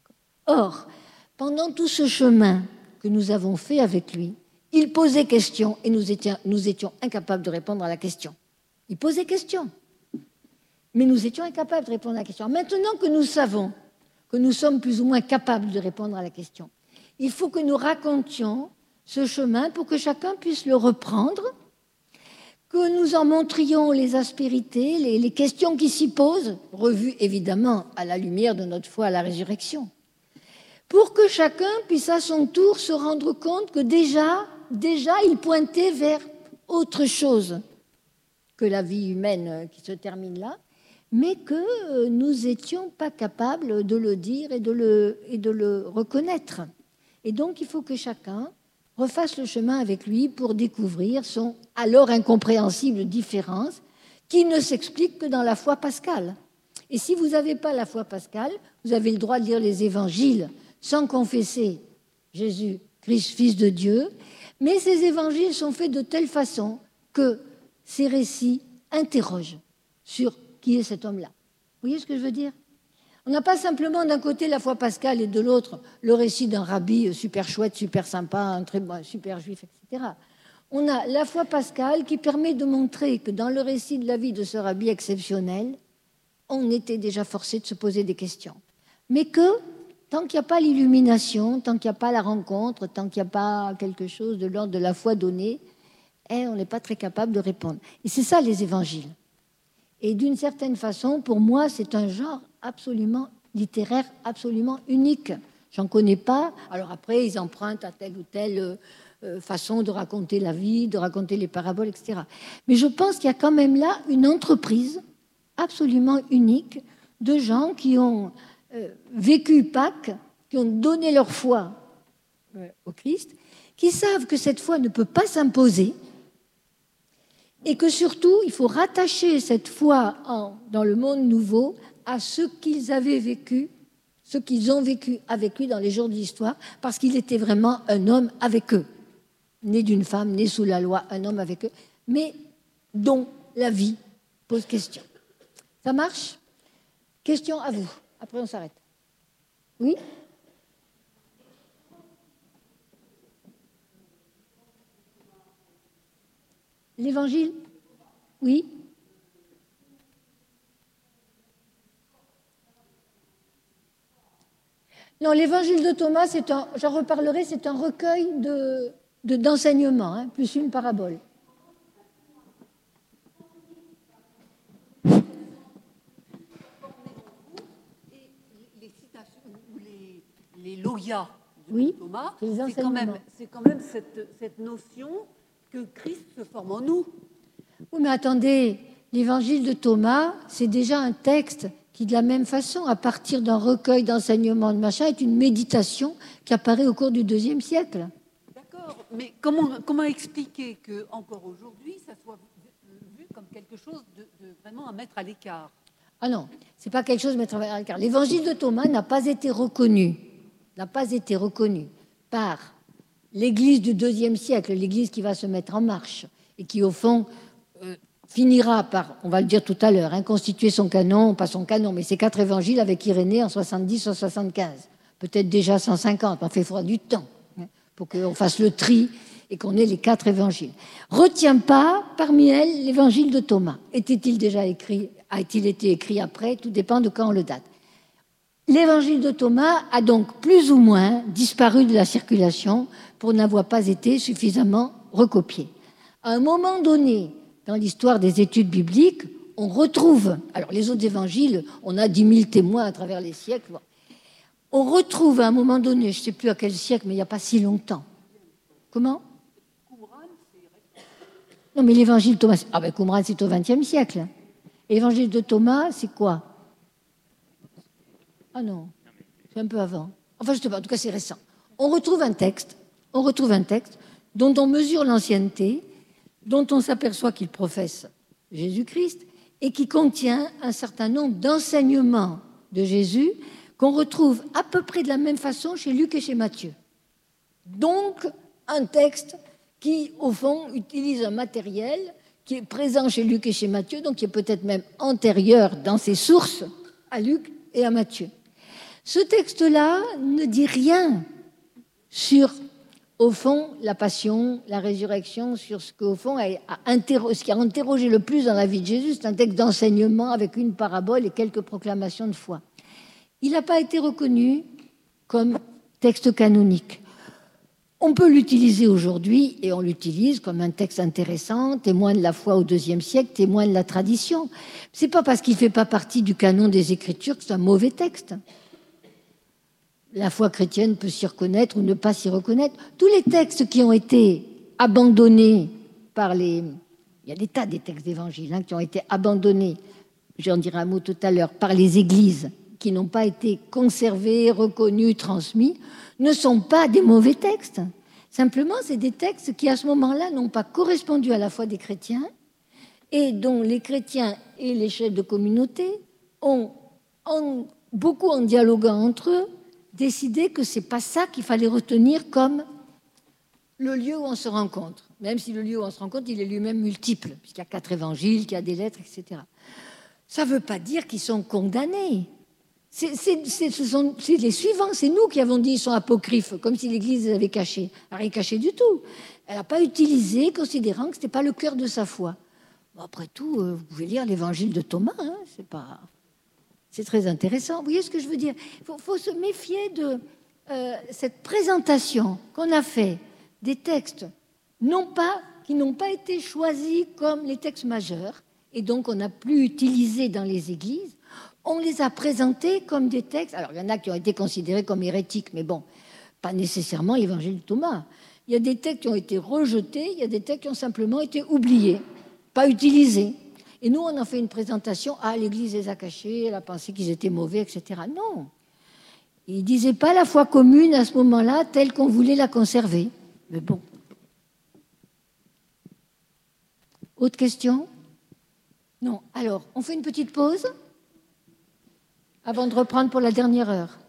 Or, pendant tout ce chemin que nous avons fait avec lui, il posait question et nous étions incapables de répondre à la question. Il posait question, mais nous étions incapables de répondre à la question. Maintenant que nous savons que nous sommes plus ou moins capables de répondre à la question, il faut que nous racontions ce chemin pour que chacun puisse le reprendre, que nous en montrions les aspérités, les questions qui s'y posent, revues évidemment à la lumière de notre foi à la résurrection, pour que chacun puisse à son tour se rendre compte que déjà, il pointait vers autre chose que la vie humaine qui se termine là, mais que nous n'étions pas capables de le dire et de le reconnaître. Et donc, il faut que chacun refasse le chemin avec lui pour découvrir son alors incompréhensible différence qui ne s'explique que dans la foi pascale. Et si vous n'avez pas la foi pascale, vous avez le droit de lire les évangiles sans confesser Jésus-Christ, Fils de Dieu, mais ces évangiles sont faits de telle façon que ces récits interrogent sur qui est cet homme-là. Vous voyez ce que je veux dire? On n'a pas simplement d'un côté la foi pascale et de l'autre le récit d'un rabbi super chouette, super sympa, un très bon, super juif, etc. On a la foi pascale qui permet de montrer que dans le récit de la vie de ce rabbi exceptionnel, on était déjà forcé de se poser des questions. Mais que tant qu'il n'y a pas l'illumination, tant qu'il n'y a pas la rencontre, tant qu'il n'y a pas quelque chose de l'ordre de la foi donnée, on n'est pas très capable de répondre. Et c'est ça les évangiles. Et d'une certaine façon, pour moi, c'est un genre absolument littéraire, absolument unique. J'en connais pas. Alors après, ils empruntent à telle ou telle façon de raconter la vie, de raconter les paraboles, etc. Mais je pense qu'il y a quand même là une entreprise absolument unique de gens qui ont vécu Pâques, qui ont donné leur foi au Christ, qui savent que cette foi ne peut pas s'imposer et que surtout, il faut rattacher cette foi dans le monde nouveau à ce qu'ils avaient vécu, ce qu'ils ont vécu avec lui dans les jours de l'histoire, parce qu'il était vraiment un homme avec eux, né d'une femme, né sous la loi, un homme avec eux, mais dont la vie pose question. Ça marche? Question à vous. Après, on s'arrête. Oui. L'évangile? Oui. Non, l'évangile de Thomas, j'en reparlerai, c'est un recueil d'enseignements, hein, plus une parabole. Les citations ou les logias de Oui, Thomas, c'est quand même cette notion que Christ se forme en nous. Oui, mais attendez, l'évangile de Thomas, c'est déjà un texte qui, de la même façon, à partir d'un recueil d'enseignements de machin, est une méditation qui apparaît au cours du IIe siècle. D'accord, mais comment expliquer que encore aujourd'hui, ça soit vu comme quelque chose de vraiment à mettre à l'écart? Ah non, c'est pas quelque chose de mettre à l'écart. L'évangile de Thomas n'a pas été reconnu par l'Église du IIe siècle, l'Église qui va se mettre en marche et qui, au fond, finira par, on va le dire tout à l'heure, constituer son canon, pas son canon, mais ses 4 évangiles avec Irénée en 70 ou 75, peut-être déjà 150, enfin, il faudra du temps pour qu'on fasse le tri et qu'on ait les 4 évangiles. Retient pas parmi elles l'évangile de Thomas. Était-il déjà écrit? A-t-il été écrit après? Tout dépend de quand on le date. L'évangile de Thomas a donc plus ou moins disparu de la circulation pour n'avoir pas été suffisamment recopié. À un moment donné, dans l'histoire des études bibliques, on retrouve, alors les autres évangiles, on a 10 000 témoins à travers les siècles, on retrouve à un moment donné, je ne sais plus à quel siècle, mais il n'y a pas si longtemps. Comment? Non, mais l'évangile de Thomas, ah ben Qumran, c'est au XXe siècle. Et l'évangile de Thomas, c'est quoi? Ah non, c'est un peu avant. Enfin, je ne sais pas, en tout cas, c'est récent. On retrouve un texte dont on mesure l'ancienneté, dont on s'aperçoit qu'il professe Jésus-Christ et qui contient un certain nombre d'enseignements de Jésus qu'on retrouve à peu près de la même façon chez Luc et chez Matthieu. Donc, un texte qui, au fond, utilise un matériel qui est présent chez Luc et chez Matthieu, donc qui est peut-être même antérieur dans ses sources à Luc et à Matthieu. Ce texte-là ne dit rien sur, au fond, la passion, la résurrection, sur ce qu'au fond, ce qui a interrogé le plus dans la vie de Jésus. C'est un texte d'enseignement avec une parabole et quelques proclamations de foi. Il n'a pas été reconnu comme texte canonique. On peut l'utiliser aujourd'hui, et on l'utilise comme un texte intéressant, témoin de la foi au IIe siècle, témoin de la tradition. Ce n'est pas parce qu'il ne fait pas partie du canon des Écritures que c'est un mauvais texte. La foi chrétienne peut s'y reconnaître ou ne pas s'y reconnaître. Tous les textes qui ont été abandonnés par les... Il y a des tas des textes d'évangile qui ont été abandonnés, j'en dirai un mot tout à l'heure, par les églises, qui n'ont pas été conservés, reconnus, transmis, ne sont pas des mauvais textes. Simplement, c'est des textes qui, à ce moment-là, n'ont pas correspondu à la foi des chrétiens et dont les chrétiens et les chefs de communauté ont, beaucoup en dialoguant entre eux, décidé que ce n'est pas ça qu'il fallait retenir comme le lieu où on se rencontre. Même si le lieu où on se rencontre, il est lui-même multiple, puisqu'il y a 4 évangiles, qu'il y a des lettres, etc. Ça ne veut pas dire qu'ils sont condamnés. C'est les suivants, c'est nous qui avons dit qu'ils sont apocryphes, comme si l'Église les avait cachés. Elle n'a rien caché du tout. Elle n'a pas utilisé, considérant que ce n'était pas le cœur de sa foi. Bon, après tout, vous pouvez lire l'évangile de Thomas, c'est très intéressant. Vous voyez ce que je veux dire? Il faut se méfier de cette présentation qu'on a fait des textes qui n'ont pas été choisis comme les textes majeurs, et donc on n'a plus utilisé dans les églises. On les a présentés comme des textes. Alors, il y en a qui ont été considérés comme hérétiques, mais bon, pas nécessairement l'évangile de Thomas. Il y a des textes qui ont été rejetés, il y a des textes qui ont simplement été oubliés, pas utilisés. Et nous, on en fait une présentation. Ah, l'Église les a cachés, elle a pensé qu'ils étaient mauvais, etc. Non. Ils ne disaient pas la foi commune à ce moment-là, telle qu'on voulait la conserver. Mais bon. Autre question? Non. Alors, on fait une petite pause avant de reprendre pour la dernière heure.